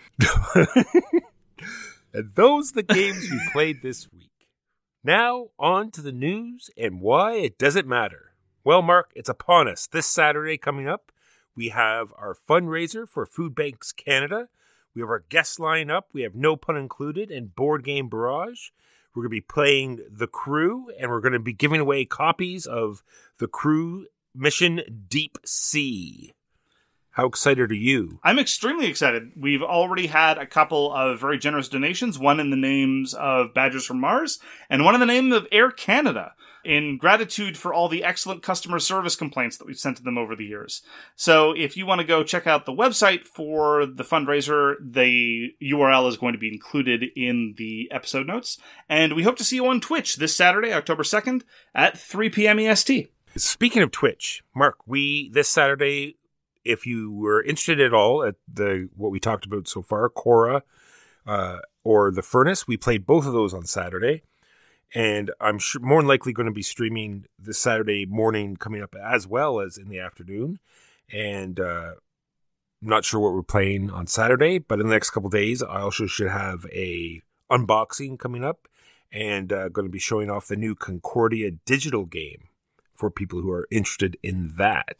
And those are the games we played this week. Now, on to the news and why it doesn't matter. Well, Mark, it's upon us. This Saturday coming up, we have our fundraiser for Food Banks Canada. We have our guest line up. We have No Pun Included and Board Game Barrage. We're going to be playing The Crew, and we're going to be giving away copies of The Crew Mission Deep Sea. How excited are you? I'm extremely excited. We've already had a couple of very generous donations, one in the names of Badgers from Mars, and one in the name of Air Canada, in gratitude for all the excellent customer service complaints that we've sent to them over the years. So if you want to go check out the website for the fundraiser, the URL is going to be included in the episode notes. And we hope to see you on Twitch this Saturday, October 2nd, at 3 p.m. EST. Speaking of Twitch, Mark, this Saturday, if you were interested at all at what we talked about so far, Cora or The Furnace, we played both of those on Saturday. And I'm sure more than likely going to be streaming this Saturday morning coming up as well as in the afternoon. And I'm not sure what we're playing on Saturday, but in the next couple of days, I also should have a unboxing coming up and going to be showing off the new Concordia digital game for people who are interested in that.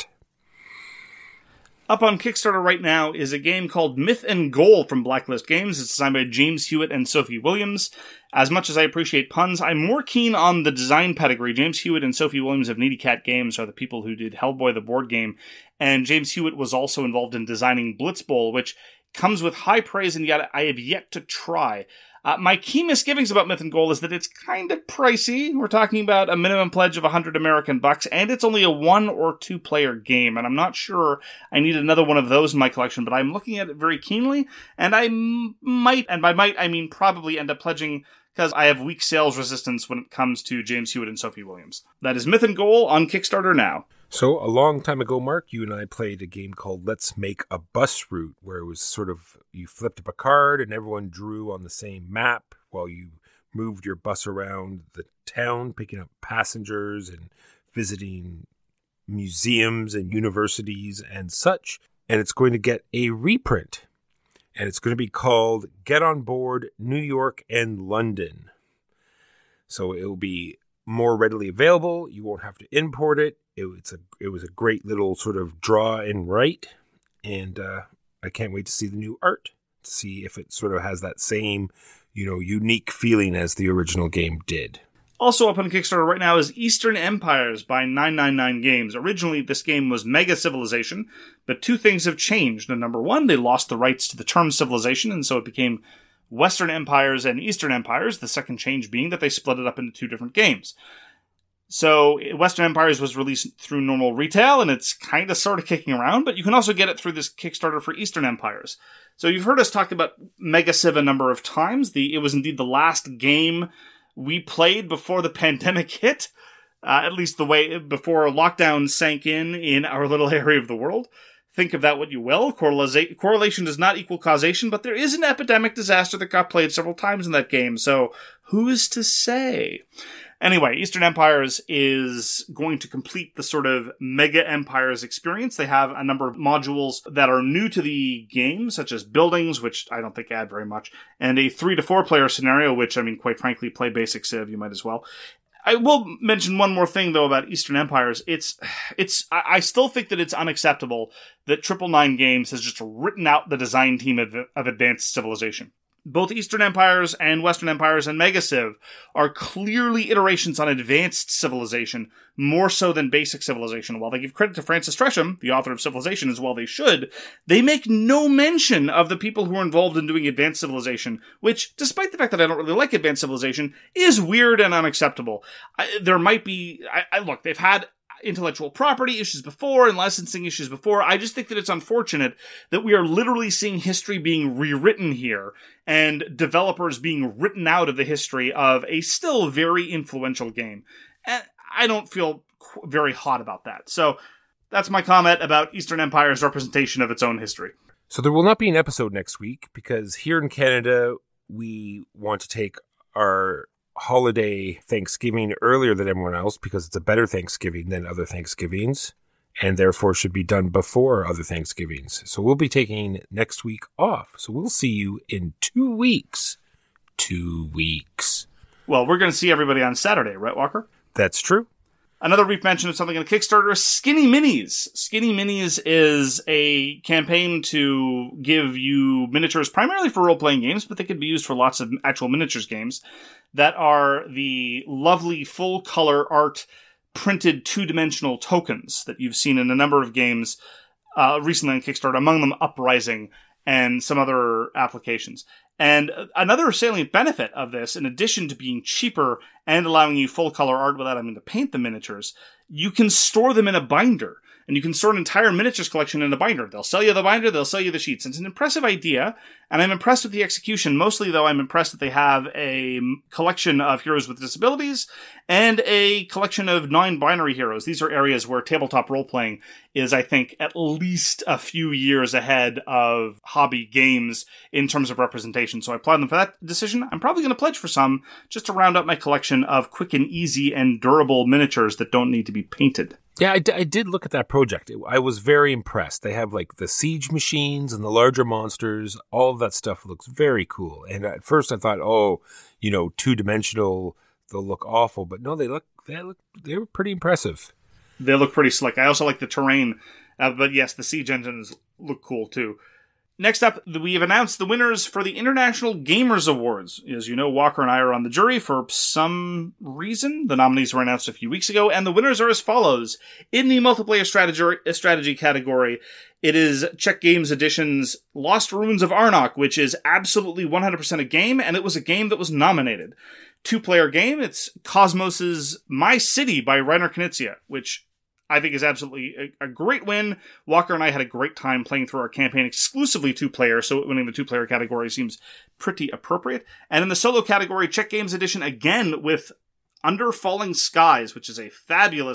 Up on Kickstarter right now is a game called Myth and Goal from Blacklist Games. It's designed by James Hewitt and Sophie Williams. As much as I appreciate puns, I'm more keen on the design pedigree. James Hewitt and Sophie Williams of Needy Cat Games are the people who did Hellboy the board game, and James Hewitt was also involved in designing Blitz Bowl, which comes with high praise and yet I have yet to try. My key misgivings about Myth and Goal is that it's kind of pricey. We're talking about a minimum pledge of $100 American bucks, and it's only a 1 or 2 player game, and I'm not sure I need another one of those in my collection, but I'm looking at it very keenly, and I might, and by might I mean probably, end up pledging because I have weak sales resistance when it comes to James Hewitt and Sophie Williams. That is Myth and Goal on Kickstarter now. So a long time ago, Mark, you and I played a game called Let's Make a Bus Route, where it was sort of, you flipped up a card and everyone drew on the same map while you moved your bus around the town, picking up passengers and visiting museums and universities and such. And it's going to get a reprint. And it's going to be called Get On Board New York and London. So it will be more readily available. You won't have to import it. It was a great little sort of draw and write. And I can't wait to see the new art, to see if it sort of has that same, unique feeling as the original game did. Also up on Kickstarter right now is Eastern Empires by 999 Games. Originally, this game was Mega Civilization, but two things have changed. And number one, they lost the rights to the term civilization, and so it became Western Empires and Eastern Empires, the second change being that they split it up into two different games. So Western Empires was released through normal retail, and it's kind of sort of kicking around, but you can also get it through this Kickstarter for Eastern Empires. So you've heard us talk about Mega Civ a number of times. It was indeed the last game we played before the pandemic hit, at least the way before lockdown sank in our little area of the world. Think of that what you will. Correlation does not equal causation, but there is an epidemic disaster that got played several times in that game, so who's to say? Anyway, Eastern Empires is going to complete the sort of Mega Empires experience. They have a number of modules that are new to the game, such as buildings, which I don't think add very much, and a 3 to 4 player scenario, which, quite frankly, play basic Civ, you might as well. I will mention one more thing, though, about Eastern Empires. I still think that it's unacceptable that 999 Games has just written out the design team of Advanced Civilization. Both Eastern Empires and Western Empires and Mega Civ are clearly iterations on Advanced Civilization, more so than Basic Civilization. While they give credit to Francis Tresham, the author of Civilization, as well they should, they make no mention of the people who are involved in doing Advanced Civilization, which, despite the fact that I don't really like Advanced Civilization, is weird and unacceptable. There might be... Look, they've had intellectual property issues before and licensing issues before. I just think that it's unfortunate that we are literally seeing history being rewritten here and developers being written out of the history of a still very influential game. And I don't feel very hot about that. So that's my comment about Eastern Empire's representation of its own history. So there will not be an episode next week because here in Canada, we want to take our holiday Thanksgiving earlier than everyone else because it's a better Thanksgiving than other Thanksgivings and therefore should be done before other Thanksgivings. So we'll be taking next week off. So we'll see you in 2 weeks. 2 weeks. Well, we're going to see everybody on Saturday, right, Walker? That's true. Another brief mention of something on Kickstarter is Skinny Minis. Skinny Minis is a campaign to give you miniatures primarily for role-playing games, but they could be used for lots of actual miniatures games that are the lovely full-color art printed two-dimensional tokens that you've seen in a number of games recently on Kickstarter, among them Uprising and some other applications. And another salient benefit of this, in addition to being cheaper and allowing you full-color art without having to paint the miniatures, you can store them in a binder. And you can store an entire miniatures collection in a binder. They'll sell you the binder, they'll sell you the sheets. It's an impressive idea, and I'm impressed with the execution. Mostly, though, I'm impressed that they have a collection of heroes with disabilities and a collection of non-binary heroes. These are areas where tabletop role-playing is, I think, at least a few years ahead of hobby games in terms of representation. So I applaud them for that decision. I'm probably going to pledge for some just to round up my collection of quick and easy and durable miniatures that don't need to be painted. Yeah, I did look at that project. I was very impressed. They have like the siege machines and the larger monsters. All of that stuff looks very cool. And at first I thought, two-dimensional, they'll look awful. But no, they were pretty impressive. They look pretty slick. I also like the terrain. But yes, the siege engines look cool too. Next up, we have announced the winners for the International Gamers Awards. As you know, Walker and I are on the jury for some reason. The nominees were announced a few weeks ago, and the winners are as follows. In the multiplayer strategy category, it is Czech Games Edition's Lost Ruins of Arnok, which is absolutely 100% a game, and it was a game that was nominated. 2-player game, it's Cosmos' My City by Reiner Knizia, which I think is absolutely a great win. Walker and I had a great time playing through our campaign exclusively 2-player, so winning the 2-player category seems pretty appropriate. And in the solo category, Czech Games Edition again with Under Falling Skies, which is a fabulous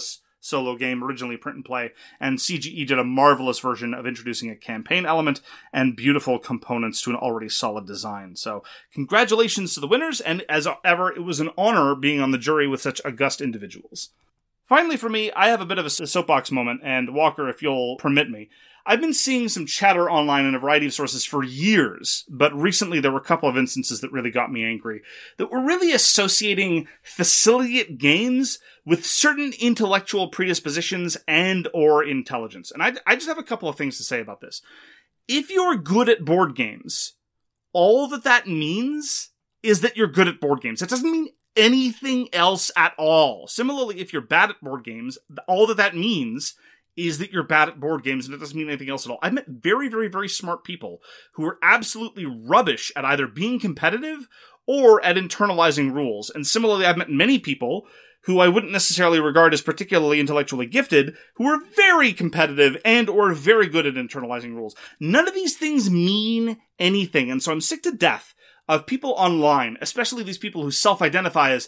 solo game, originally print and play, and CGE did a marvelous version of introducing a campaign element and beautiful components to an already solid design. So, congratulations to the winners, and as ever, it was an honor being on the jury with such august individuals. Finally, for me, I have a bit of a soapbox moment, and Walker, if you'll permit me. I've been seeing some chatter online in a variety of sources for years, but recently there were a couple of instances that really got me angry, that were really associating facilitate games with certain intellectual predispositions and or intelligence. And I just have a couple of things to say about this. If you're good at board games, all that means is that you're good at board games. It doesn't mean anything else at all. Similarly, if you're bad at board games, all that means is that you're bad at board games, and it doesn't mean anything else at all. I've met very, very, very smart people who are absolutely rubbish at either being competitive or at internalizing rules. And similarly, I've met many people who I wouldn't necessarily regard as particularly intellectually gifted, who are very competitive and or very good at internalizing rules. None of these things mean anything, and so I'm sick to death of people online, especially these people who self-identify as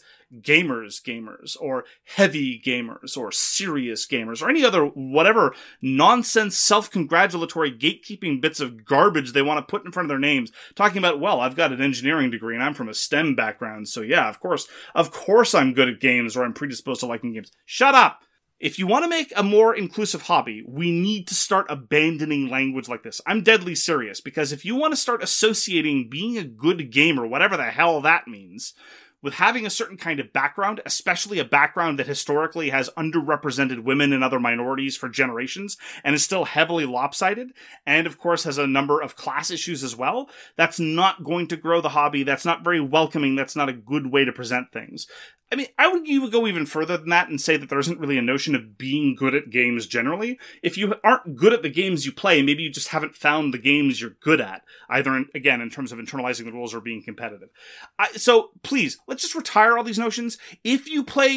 gamers, or heavy gamers, or serious gamers, or any other whatever nonsense self-congratulatory gatekeeping bits of garbage they want to put in front of their names, talking about, well, I've got an engineering degree and I'm from a STEM background, so yeah, of course I'm good at games, or I'm predisposed to liking games. Shut up! If you want to make a more inclusive hobby, we need to start abandoning language like this. I'm deadly serious, because if you want to start associating being a good gamer, whatever the hell that means, with having a certain kind of background, especially a background that historically has underrepresented women and other minorities for generations, and is still heavily lopsided, and of course has a number of class issues as well, that's not going to grow the hobby, that's not very welcoming, that's not a good way to present things. I mean, I would even go even further than that and say that there isn't really a notion of being good at games generally. If you aren't good at the games you play, maybe you just haven't found the games you're good at, either, in terms of internalizing the rules or being competitive. So, please, let's just retire all these notions. If you play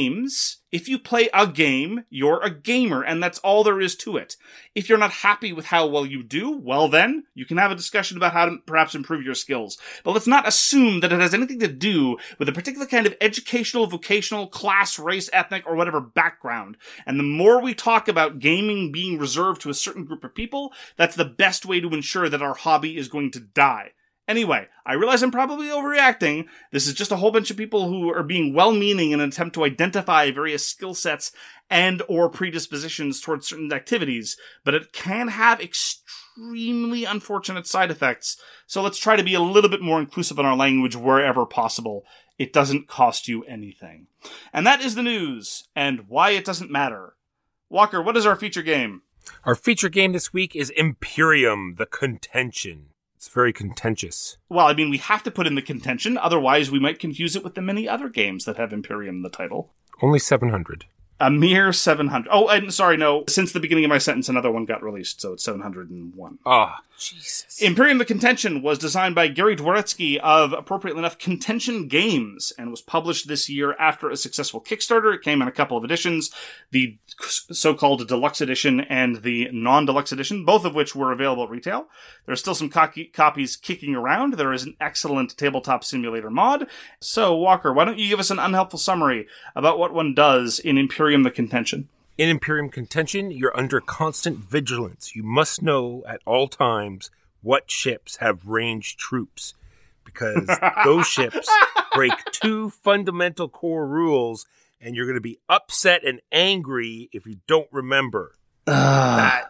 a game, you're a gamer, and that's all there is to it. If you're not happy with how well you do, well then, you can have a discussion about how to perhaps improve your skills. But let's not assume that it has anything to do with a particular kind of educational, vocational, class, race, ethnic, or whatever background. And the more we talk about gaming being reserved to a certain group of people, that's the best way to ensure that our hobby is going to die. Anyway, I realize I'm probably overreacting. This is just a whole bunch of people who are being well-meaning in an attempt to identify various skill sets and or predispositions towards certain activities, but it can have extremely unfortunate side effects. So let's try to be a little bit more inclusive in our language wherever possible. It doesn't cost you anything. And that is the news, and why it doesn't matter. Walker, what is our feature game? Our feature game this week is Imperium, the Contention. It's very contentious. Well, I mean, we have to put in the contention, otherwise we might confuse it with the many other games that have Imperium in the title. Only 700. A mere 700. Oh, and sorry, no. Since the beginning of my sentence, another one got released, so it's 701. Ah, Jesus. Imperium the Contention was designed by Gary Dworetzky of, appropriately enough, Contention Games, and was published this year after a successful Kickstarter. It came in a couple of editions, the so-called Deluxe Edition and the non-Deluxe Edition, both of which were available at retail. There are still some copies kicking around. There is an excellent tabletop simulator mod. So, Walker, why don't you give us an unhelpful summary about what one does in Imperium the Contention? In Imperium Contention, you're under constant vigilance. You must know at all times what ships have ranged troops, because those ships break two fundamental core rules, and you're going to be upset and angry if you don't remember. That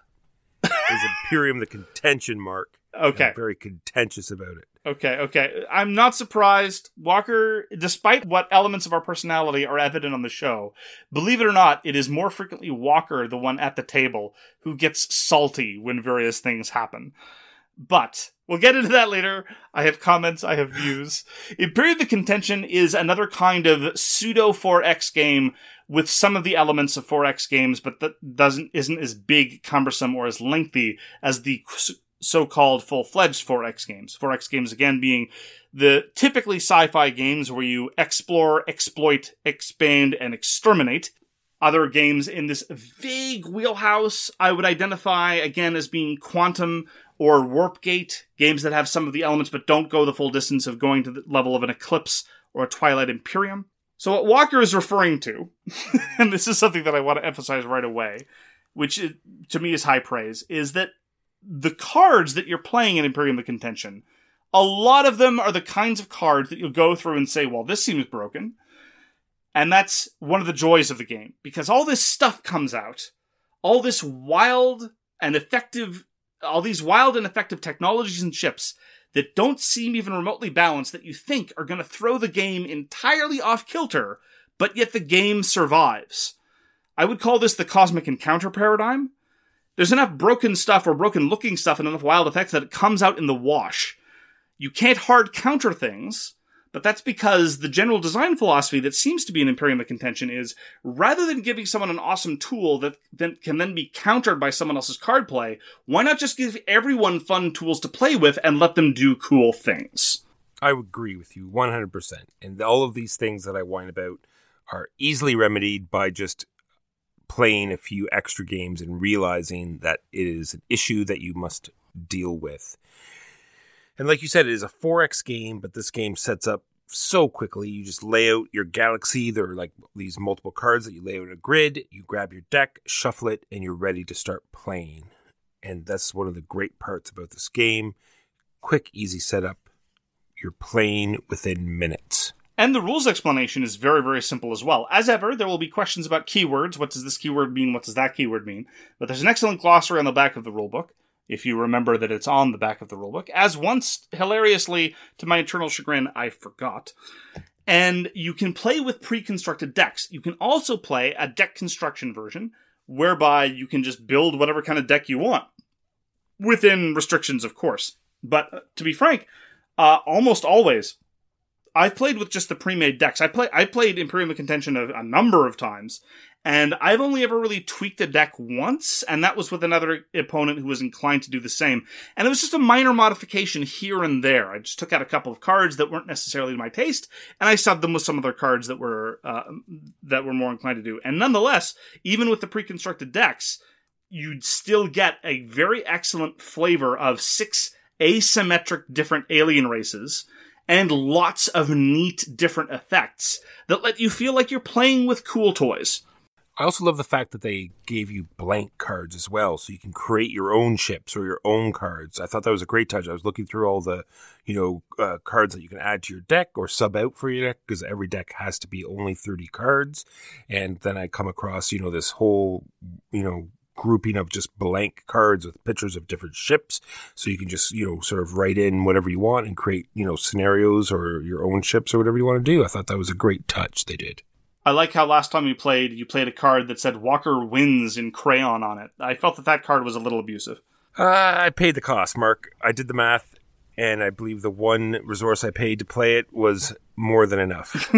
is Imperium the Contention, Mark. Okay. I'm very contentious about it. Okay. I'm not surprised. Walker, despite what elements of our personality are evident on the show, believe it or not, it is more frequently Walker, the one at the table, who gets salty when various things happen. But we'll get into that later. I have comments, I have views. Imperium the Contention is another kind of pseudo 4X game with some of the elements of 4X games, but that isn't as big, cumbersome, or as lengthy as the so-called full-fledged 4X games. 4X games, again, being the typically sci-fi games where you explore, exploit, expand, and exterminate. Other games in this vague wheelhouse I would identify, again, as being Quantum or Warp Gate, games that have some of the elements but don't go the full distance of going to the level of an Eclipse or a Twilight Imperium. So what Walker is referring to, and this is something that I want to emphasize right away, which to me is high praise, is that the cards that you're playing in Imperium of Contention, a lot of them are the kinds of cards that you'll go through and say, well, this seems broken. And that's one of the joys of the game, because all this stuff comes out, all these wild and effective technologies and chips that don't seem even remotely balanced that you think are going to throw the game entirely off kilter, but yet the game survives. I would call this the cosmic encounter paradigm. There's enough broken stuff or broken looking stuff and enough wild effects that it comes out in the wash. You can't hard counter things, but that's because the general design philosophy that seems to be in Imperium of Contention is, rather than giving someone an awesome tool that can then be countered by someone else's card play, why not just give everyone fun tools to play with and let them do cool things? I would agree with you 100%. And all of these things that I whine about are easily remedied by just playing a few extra games and realizing that it is an issue that you must deal with. And like you said, it is a 4X game, but this game sets up so quickly. You just lay out your galaxy. There are like these multiple cards that you lay out in a grid. You grab your deck, shuffle it, and you're ready to start playing. And that's one of the great parts about this game. Quick, easy setup. You're playing within minutes. And the rules explanation is very, very simple as well. As ever, there will be questions about keywords. What does this keyword mean? What does that keyword mean? But there's an excellent glossary on the back of the rulebook, if you remember that it's on the back of the rulebook, as once, hilariously, to my eternal chagrin, I forgot. And you can play with pre-constructed decks. You can also play a deck construction version, whereby you can just build whatever kind of deck you want, within restrictions, of course. But to be frank, almost always, I've played with just the pre-made decks. I played Imperium of Contention a number of times, and I've only ever really tweaked a deck once, and that was with another opponent who was inclined to do the same. And it was just a minor modification here and there. I just took out a couple of cards that weren't necessarily to my taste, and I subbed them with some other cards that were more inclined to do. And nonetheless, even with the pre-constructed decks, you'd still get a very excellent flavor of 6 asymmetric different alien races, and lots of neat different effects that let you feel like you're playing with cool toys. I also love the fact that they gave you blank cards as well, so you can create your own ships or your own cards. I thought that was a great touch. I was looking through all the, cards that you can add to your deck or sub out for your deck, because every deck has to be only 30 cards. And then I come across, this whole, grouping of just blank cards with pictures of different ships. So you can just, sort of write in whatever you want and create, scenarios or your own ships or whatever you want to do. I thought that was a great touch they did. I like how last time you played a card that said Walker wins in crayon on it. I felt that card was a little abusive. I paid the cost, Mark. I did the math, and I believe the one resource I paid to play it was more than enough.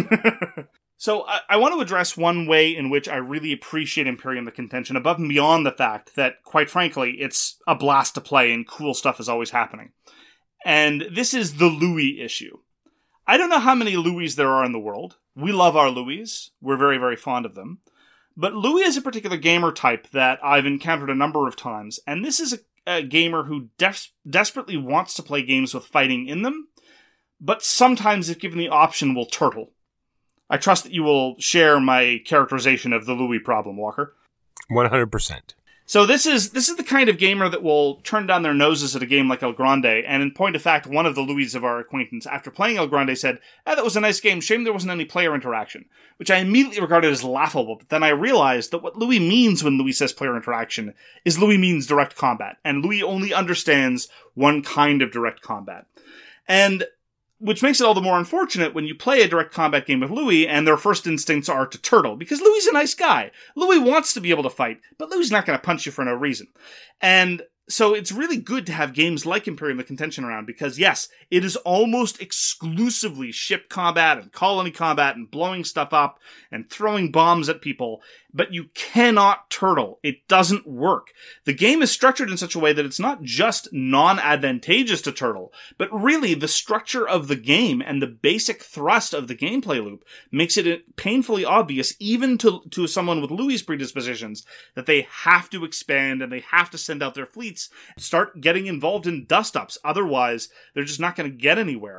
So I want to address one way in which I really appreciate Imperium of Contention, above and beyond the fact that, quite frankly, it's a blast to play and cool stuff is always happening. And this is the Louis issue. I don't know how many Louis there are in the world. We love our Louis. We're very, very fond of them. But Louis is a particular gamer type that I've encountered a number of times, and this is a gamer who desperately wants to play games with fighting in them, but sometimes, if given the option, will turtle. I trust that you will share my characterization of the Louis problem, Walker. 100%. So this is the kind of gamer that will turn down their noses at a game like El Grande, and in point of fact, one of the Louis of our acquaintance, after playing El Grande, said, that was a nice game, shame there wasn't any player interaction, which I immediately regarded as laughable, but then I realized that what Louis means when Louis says player interaction is Louis means direct combat, and Louis only understands one kind of direct combat. And which makes it all the more unfortunate when you play a direct combat game with Louis and their first instincts are to turtle, because Louis is a nice guy. Louis wants to be able to fight, but Louis is not going to punch you for no reason. And so it's really good to have games like Imperium of Contention around, because yes, it is almost exclusively ship combat and colony combat and blowing stuff up and throwing bombs at people, but you cannot turtle. It doesn't work. The game is structured in such a way that it's not just non-advantageous to turtle, but really the structure of the game and the basic thrust of the gameplay loop makes it painfully obvious, even to someone with Louis' predispositions, that they have to expand and they have to send out their fleets, start getting involved in dust-ups. Otherwise, they're just not going to get anywhere.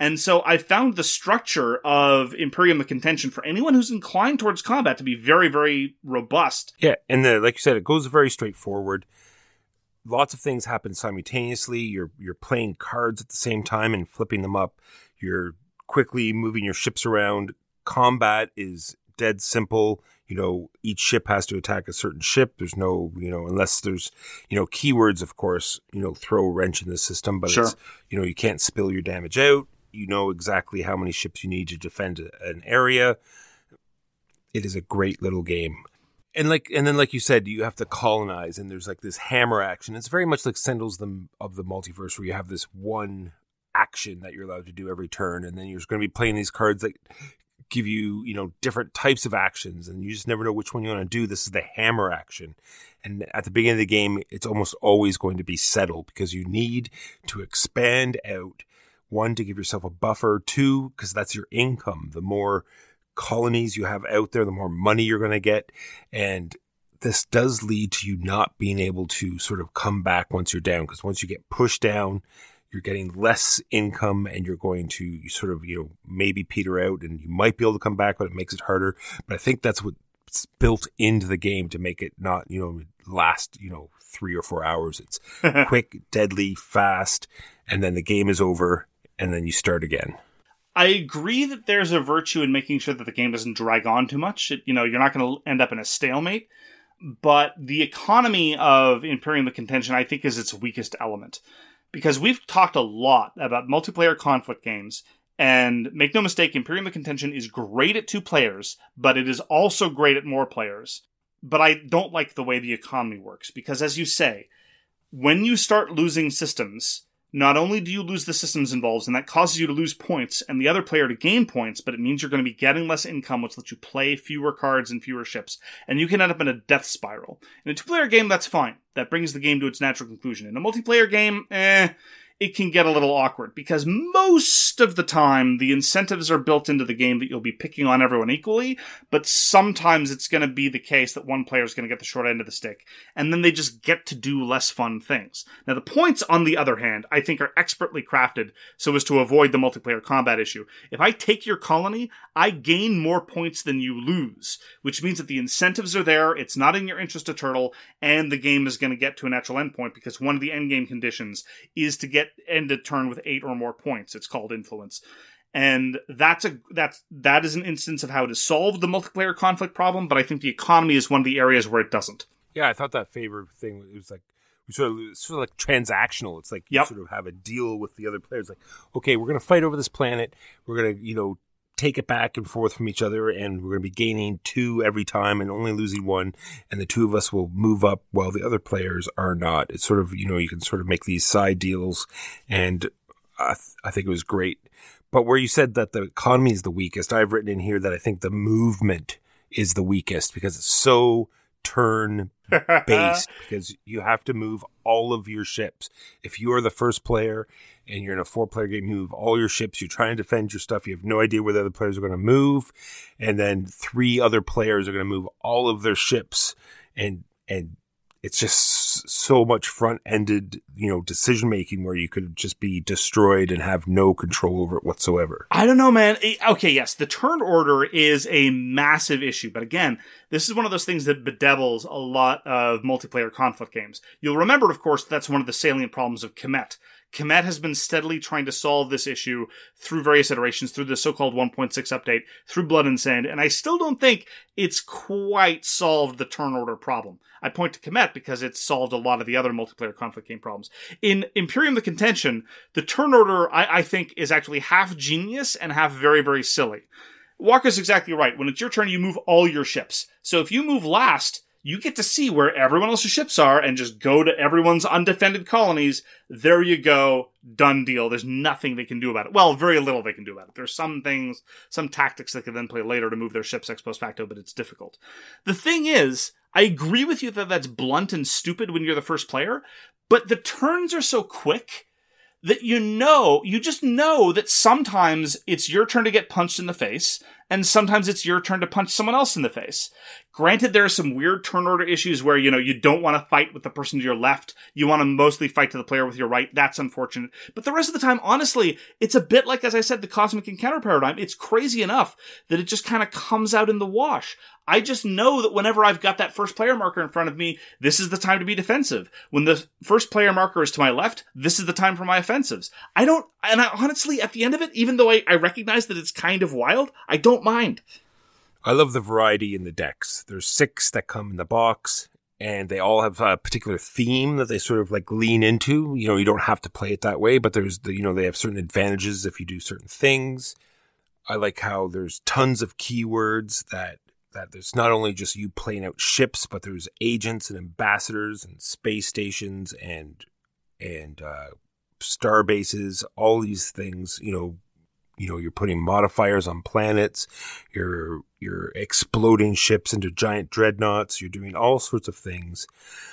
And so I found the structure of Imperium of Contention for anyone who's inclined towards combat to be very, very robust. Yeah, and like you said, it goes very straightforward. Lots of things happen simultaneously. You're playing cards at the same time and flipping them up. You're quickly moving your ships around. Combat is dead simple. Each ship has to attack a certain ship. There's no, unless there's, keywords, of course, throw a wrench in the system, but Sure. It's, you can't spill your damage out. You know exactly how many ships you need to defend an area. It is a great little game. And then like you said, you have to colonize, and there's like this hammer action. It's very much like Sendles of the Multiverse, where you have this one action that you're allowed to do every turn, and then you're going to be playing these cards that give you, different types of actions, and you just never know which one you want to do. This is the hammer action. And at the beginning of the game, it's almost always going to be settled, because you need to expand out. 1, to give yourself a buffer. 2, because that's your income. The more colonies you have out there, the more money you're going to get. And this does lead to you not being able to sort of come back once you're down, because once you get pushed down, you're getting less income, and you're going to sort of, maybe peter out, and you might be able to come back, but it makes it harder. But I think that's what's built into the game to make it not, last, 3 or 4 hours. It's quick, deadly, fast, and then the game is over, and then you start again. I agree that there's a virtue in making sure that the game doesn't drag on too much. You're not going to end up in a stalemate. But the economy of Imperium of Contention, I think, is its weakest element. Because we've talked a lot about multiplayer conflict games, and make no mistake, Imperium of Contention is great at 2 players, but it is also great at more players. But I don't like the way the economy works, because as you say, when you start losing systems, not only do you lose the systems involved, and that causes you to lose points, and the other player to gain points, but it means you're going to be getting less income, which lets you play fewer cards and fewer ships, and you can end up in a death spiral. In a 2-player game, that's fine. That brings the game to its natural conclusion. In a multiplayer game, it can get a little awkward, because most of the time, the incentives are built into the game that you'll be picking on everyone equally, but sometimes it's going to be the case that one player is going to get the short end of the stick, and then they just get to do less fun things. Now, the points, on the other hand, I think are expertly crafted so as to avoid the multiplayer combat issue. If I take your colony, I gain more points than you lose, which means that the incentives are there, it's not in your interest to turtle, and the game is going to get to a natural endpoint, because one of the endgame conditions is to end a turn with 8 or more points. It's called influence. And that is an instance of how to solve the multiplayer conflict problem, but I think the economy is one of the areas where it doesn't. Yeah, I thought that favor thing, it was like, sort of like transactional. It's like you sort of have a deal with the other players. Like, okay, we're going to fight over this planet. We're going to, take it back and forth from each other, and we're going to be gaining 2 every time and only losing 1, and the 2 of us will move up while the other players are not. It's sort of, you can sort of make these side deals, and I think it was great. But where you said that the economy is the weakest, I've written in here that I think the movement is the weakest, because it's so turn-based, because you have to move all of your ships. If you are the first player and you're in a 4-player game, you move all your ships, you're trying to defend your stuff, you have no idea where the other players are going to move, and then 3 other players are going to move all of their ships, and it's just so much front-ended, decision-making where you could just be destroyed and have no control over it whatsoever. I don't know, man. Okay, yes, the turn order is a massive issue. But again, this is one of those things that bedevils a lot of multiplayer conflict games. You'll remember, of course, that's one of the salient problems of Kemet. Kemet has been steadily trying to solve this issue through various iterations, through the so-called 1.6 update, through Blood and Sand, and I still don't think it's quite solved the turn order problem. I point to Kemet because it's solved a lot of the other multiplayer conflict game problems. In Imperium of Contention, the turn order, I think, is actually half genius and half very, very silly. Walker's exactly right. When it's your turn, you move all your ships. So if you move last, you get to see where everyone else's ships are and just go to everyone's undefended colonies. There you go. Done deal. There's nothing they can do about it. Well, very little they can do about it. There's some things, some tactics they can then play later to move their ships ex post facto, but it's difficult. The thing is, I agree with you that that's blunt and stupid when you're the first player, but the turns are so quick that you just know that sometimes it's your turn to get punched in the face, and sometimes it's your turn to punch someone else in the face. Granted, there are some weird turn order issues where, you don't want to fight with the person to your left. You want to mostly fight to the player with your right. That's unfortunate. But the rest of the time, honestly, it's a bit like, as I said, the Cosmic Encounter paradigm. It's crazy enough that it just kind of comes out in the wash. I just know that whenever I've got that first player marker in front of me, this is the time to be defensive. When the first player marker is to my left, this is the time for my offensives. I honestly, at the end of it, even though I recognize that it's kind of wild, I don't mind. I love the variety in the decks. There's 6 that come in the box, and they all have a particular theme that they sort of like lean into. You don't have to play it that way, but there's they have certain advantages if you do certain things. I like how there's tons of keywords that there's not only just you playing out ships, but there's agents and ambassadors and space stations and star bases, all these things. You're putting modifiers on planets, you're exploding ships into giant dreadnoughts, you're doing all sorts of things.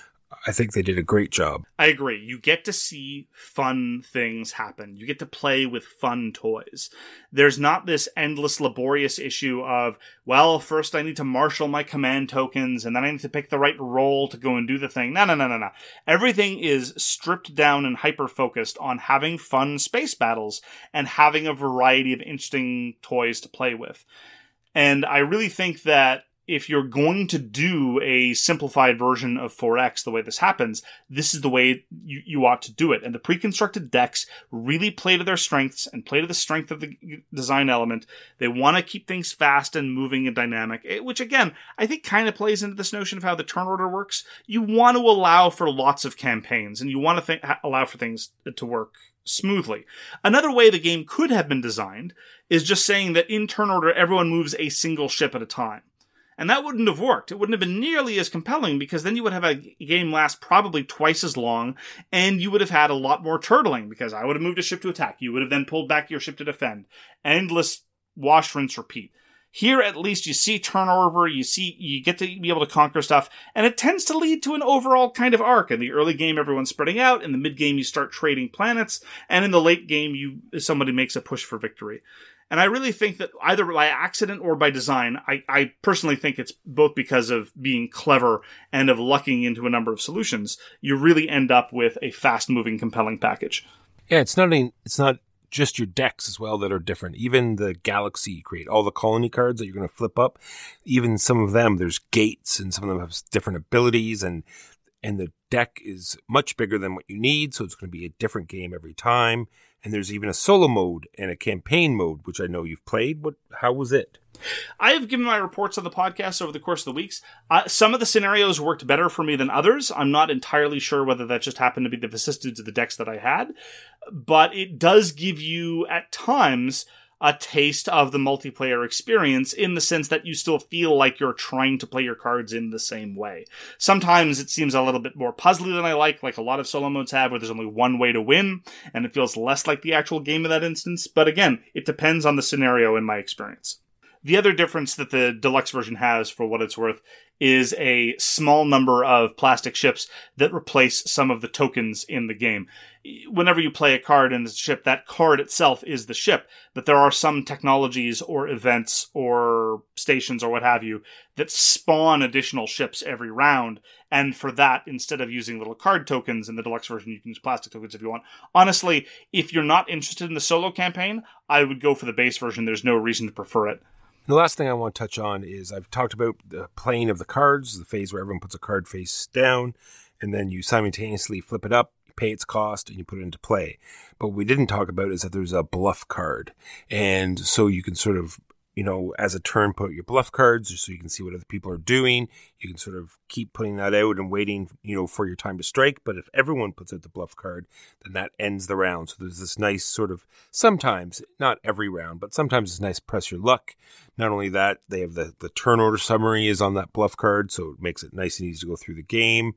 I think they did a great job. I agree. You get to see fun things happen. You get to play with fun toys. There's not this endless laborious issue of, well, first I need to marshal my command tokens, and then I need to pick the right role to go and do the thing. No. Everything is stripped down and hyper-focused on having fun space battles and having a variety of interesting toys to play with. And I really think that if you're going to do a simplified version of 4X the way this happens, this is the way you ought to do it. And the pre-constructed decks really play to their strengths and play to the strength of the design element. They want to keep things fast and moving and dynamic, which again, I think kind of plays into this notion of how the turn order works. You want to allow for lots of campaigns, and you want to allow for things to work smoothly. Another way the game could have been designed is just saying that in turn order, everyone moves a single ship at a time. And that wouldn't have worked. It wouldn't have been nearly as compelling, because then you would have a game last probably twice as long, and you would have had a lot more turtling, because I would have moved a ship to attack. You would have then pulled back your ship to defend. Endless wash, rinse, repeat. Here, at least, you see turnover, you get to be able to conquer stuff, and it tends to lead to an overall kind of arc. In the early game, everyone's spreading out. In the mid game, you start trading planets, and in the late game, somebody makes a push for victory. And I really think that either by accident or by design, I personally think it's both because of being clever and of lucking into a number of solutions, you really end up with a fast-moving, compelling package. Yeah, it's not just your decks as well that are different. Even the Galaxy you create, all the colony cards that you're going to flip up, even some of them, there's gates, and some of them have different abilities, and the deck is much bigger than what you need, so it's going to be a different game every time. And there's even a solo mode and a campaign mode, which I know you've played. How was it? I have given my reports on the podcast over the course of the weeks. Some of the scenarios worked better for me than others. I'm not entirely sure whether that just happened to be the vicissitudes of the decks that I had. But it does give you, at times, a taste of the multiplayer experience, in the sense that you still feel like you're trying to play your cards in the same way. Sometimes it seems a little bit more puzzly than I like a lot of solo modes have, where there's only one way to win, and it feels less like the actual game in that instance. But again, it depends on the scenario in my experience. The other difference that the deluxe version has, for what it's worth, is a small number of plastic ships that replace some of the tokens in the game. Whenever you play a card in the ship, that card itself is the ship, but there are some technologies or events or stations or what have you that spawn additional ships every round, and for that, instead of using little card tokens in the deluxe version, you can use plastic tokens if you want. Honestly, if you're not interested in the solo campaign, I would go for the base version. There's no reason to prefer it. The last thing I want to touch on is I've talked about the playing of the cards, the phase where everyone puts a card face down, and then you simultaneously flip it up, you pay its cost, and you put it into play. But what we didn't talk about is that there's a bluff card. And so you can sort of, as a turn, put your bluff cards just so you can see what other people are doing. You can sort of keep putting that out and waiting, for your time to strike. But if everyone puts out the bluff card, then that ends the round. So there's this nice sort of, sometimes, not every round, but sometimes it's nice press your luck. Not only that, they have the turn order summary is on that bluff card, so it makes it nice and easy to go through the game.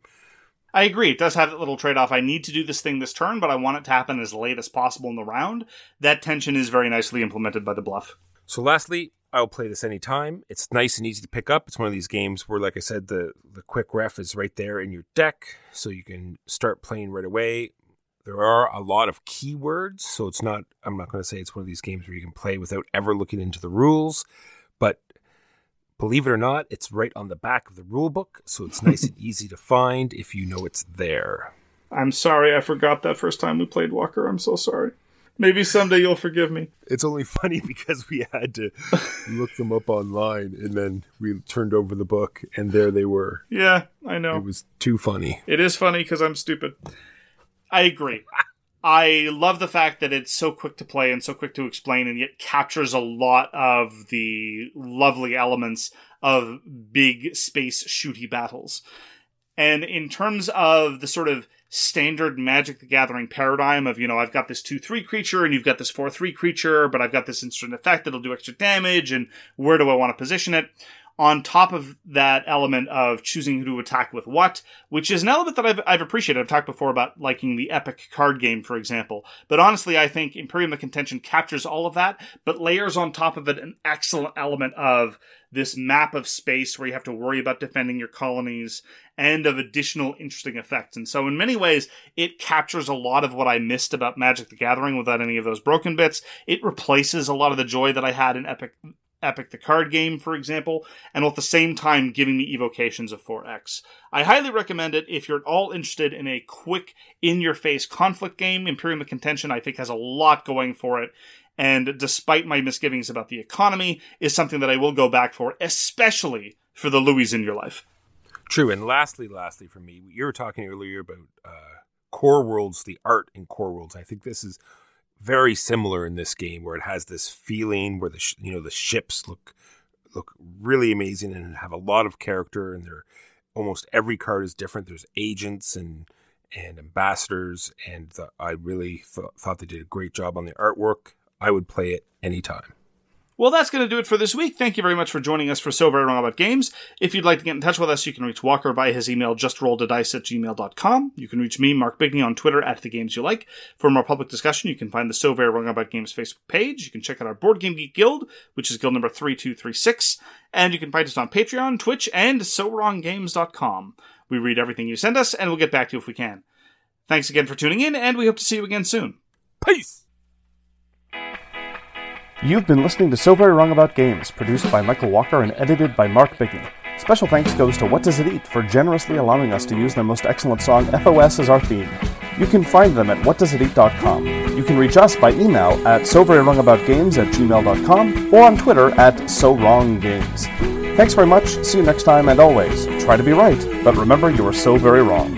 I agree. It does have that little trade-off. I need to do this thing this turn, but I want it to happen as late as possible in the round. That tension is very nicely implemented by the bluff. So lastly, I'll play this anytime. It's nice and easy to pick up. It's one of these games where, like I said, the quick ref is right there in your deck, so you can start playing right away. There are a lot of keywords, so I'm not going to say it's one of these games where you can play without ever looking into the rules, But believe it or not, it's right on the back of the rule book, so it's nice and easy to find if you know it's there. I'm sorry I forgot that first time we played Walker. I'm so sorry. Maybe someday you'll forgive me. It's only funny because we had to look them up online, and then we turned over the book, and there they were. Yeah, I know. It was too funny. It is funny because I'm stupid. I agree. I love the fact that it's so quick to play and so quick to explain, and yet captures a lot of the lovely elements of big space shooty battles. And in terms of the sort of standard Magic the Gathering paradigm of, I've got this 2/3 creature and you've got this 4/3 creature, but I've got this instant effect that'll do extra damage, and where do I want to position it? On top of that element of choosing who to attack with what, which is an element that I've appreciated. I've talked before about liking the Epic card game, for example. But honestly, I think Imperium of Contention captures all of that, but layers on top of it an excellent element of this map of space where you have to worry about defending your colonies and of additional interesting effects. And so in many ways, it captures a lot of what I missed about Magic the Gathering without any of those broken bits. It replaces a lot of the joy that I had in Epic the card game, for example, and at the same time giving me evocations of 4X. I highly recommend it if you're at all interested in a quick, in-your-face conflict game. Imperium of Contention, I think, has a lot going for it, and despite my misgivings about the economy, is something that I will go back for, especially for the Louis in your life. True, and lastly for me, you were talking earlier about Core Worlds, the art in Core Worlds. I think this is very similar in this game, where it has this feeling where the ships look really amazing and have a lot of character, and almost every card is different. There's agents and ambassadors, and I really thought they did a great job on the artwork. I would play it anytime. Well, that's going to do it for this week. Thank you very much for joining us for So Very Wrong About Games. If you'd like to get in touch with us, you can reach Walker via his email, justrolledadice@gmail.com. You can reach me, Mark Bigney, on Twitter @TheGamesYouLike. For more public discussion, you can find the So Very Wrong About Games Facebook page. You can check out our Board Game Geek Guild, which is guild number 3236. And you can find us on Patreon, Twitch, and SoWrongGames.com. We read everything you send us, and we'll get back to you if we can. Thanks again for tuning in, and we hope to see you again soon. Peace! You've been listening to So Very Wrong About Games, produced by Michael Walker and edited by Mark Bigney. Special thanks goes to What Does It Eat for generously allowing us to use their most excellent song, FOS, as our theme. You can find them at whatdoesiteat.com. You can reach us by email at soverywrongaboutgames@gmail.com or on Twitter @SoWrongGames. Thanks very much, see you next time, and always, try to be right, but remember you are so very wrong.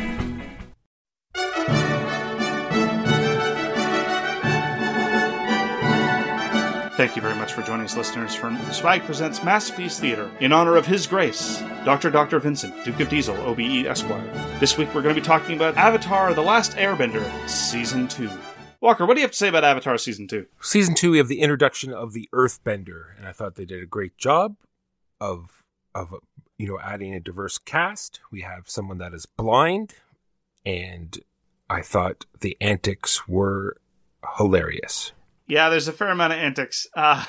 Thank you very much for joining us, listeners, for Swag Presents Masterpiece Theater in honor of His Grace, Dr. Vincent, Duke of Diesel, OBE Esquire. This week we're going to be talking about Avatar: The Last Airbender, Season 2. Walker, what do you have to say about Avatar Season 2? Season 2, we have the introduction of the Earthbender, and I thought they did a great job of adding a diverse cast. We have someone that is blind, and I thought the antics were hilarious. Yeah, there's a fair amount of antics.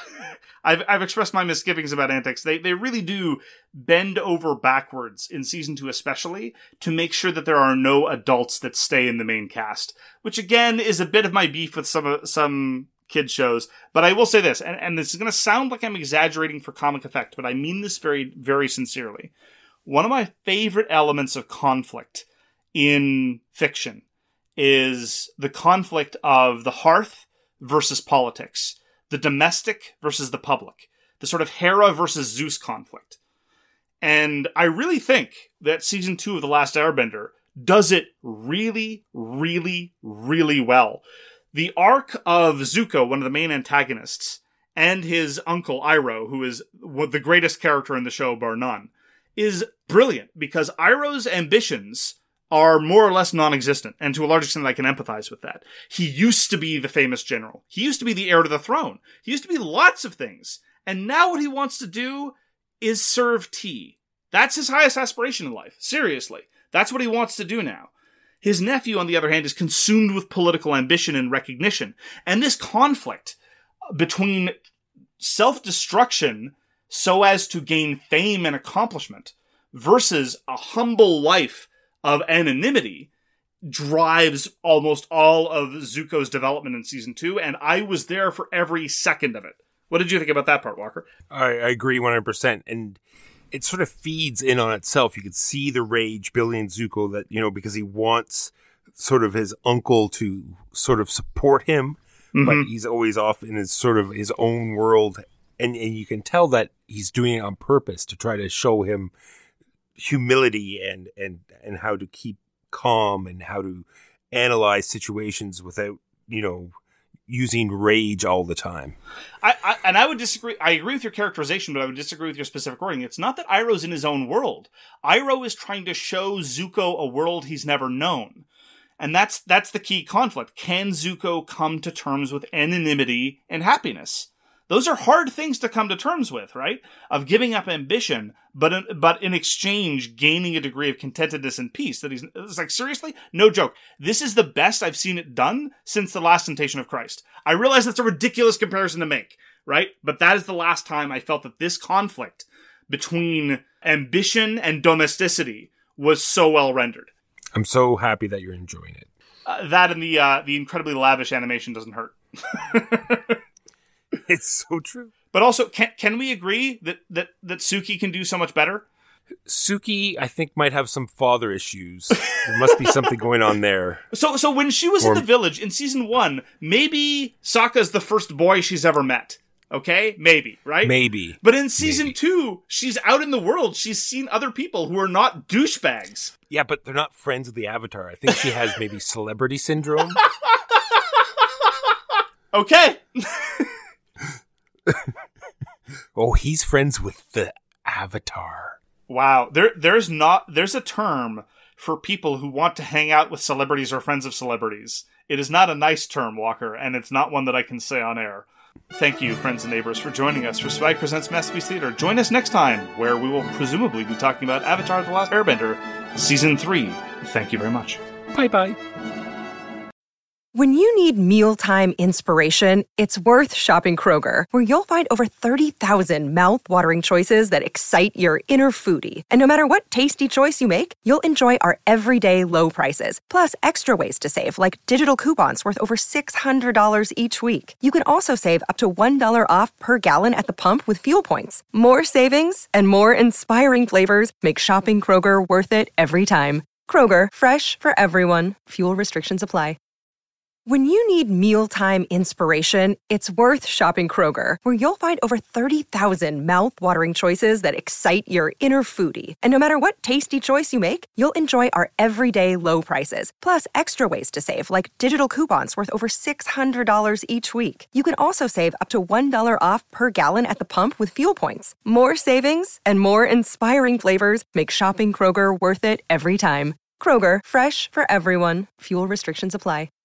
I've expressed my misgivings about antics. They really do bend over backwards in Season 2 especially to make sure that there are no adults that stay in the main cast, which again is a bit of my beef with some kids shows. But I will say this, and this is going to sound like I'm exaggerating for comic effect, but I mean this very, very sincerely. One of my favorite elements of conflict in fiction is the conflict of the hearth versus politics, the domestic versus the public, the sort of Hera versus Zeus conflict. And I really think that Season 2 of The Last Airbender does it really, really, really well. The arc of Zuko, one of the main antagonists, and his uncle Iroh, who is the greatest character in the show bar none, is brilliant because Iroh's ambitions are more or less non-existent, and to a large extent I can empathize with that. He used to be the famous general. He used to be the heir to the throne. He used to be lots of things. And now what he wants to do is serve tea. That's his highest aspiration in life. Seriously. That's what he wants to do now. His nephew, on the other hand, is consumed with political ambition and recognition. And this conflict between self-destruction so as to gain fame and accomplishment versus a humble life of anonymity drives almost all of Zuko's development in Season 2, and I was there for every second of it. What did you think about that part, Walker? I agree 100%. And it sort of feeds in on itself. You could see the rage building in Zuko that, because he wants sort of his uncle to sort of support him, but he's always off in his sort of his own world. And you can tell that he's doing it on purpose to try to show him humility and how to keep calm and how to analyze situations without, using rage all the time. I would disagree. I agree with your characterization, but I would disagree with your specific wording. It's not that Iroh's in his own world. Iroh is trying to show Zuko a world he's never known. And that's the key conflict. Can Zuko come to terms with anonymity and happiness? Those are hard things to come to terms with, right? Of giving up ambition, but in exchange gaining a degree of contentedness and peace. It's like, seriously? No joke. This is the best I've seen it done since the Last Temptation of Christ. I realize that's a ridiculous comparison to make, right? But that is the last time I felt that this conflict between ambition and domesticity was so well rendered. I'm so happy that you're enjoying it. That and the incredibly lavish animation doesn't hurt. It's so true. But also, can we agree that Suki can do so much better? Suki, I think, might have some father issues. There must be something going on there. So when she was in the village in season 1, maybe Sokka's the first boy she's ever met. Okay? Maybe, right? Maybe. But in season 2, she's out in the world. She's seen other people who are not douchebags. Yeah, but they're not friends of the Avatar. I think she has maybe celebrity syndrome. Okay. Oh, he's friends with the Avatar. Wow. There's a term for people who want to hang out with celebrities or friends of celebrities. It is not a nice term, Walker, and it's not one that I can say on air. Thank you, friends and neighbors, for joining us for Spike Presents Masterpiece Theater. Join us next time, where we will presumably be talking about Avatar: The Last Airbender, Season 3. Thank you very much. Bye-bye. When you need mealtime inspiration, it's worth shopping Kroger, where you'll find over 30,000 mouth-watering choices that excite your inner foodie. And no matter what tasty choice you make, you'll enjoy our everyday low prices, plus extra ways to save, like digital coupons worth over $600 each week. You can also save up to $1 off per gallon at the pump with fuel points. More savings and more inspiring flavors make shopping Kroger worth it every time. Kroger, fresh for everyone. Fuel restrictions apply. When you need mealtime inspiration, it's worth shopping Kroger, where you'll find over 30,000 mouth-watering choices that excite your inner foodie. And no matter what tasty choice you make, you'll enjoy our everyday low prices, plus extra ways to save, like digital coupons worth over $600 each week. You can also save up to $1 off per gallon at the pump with fuel points. More savings and more inspiring flavors make shopping Kroger worth it every time. Kroger, fresh for everyone. Fuel restrictions apply.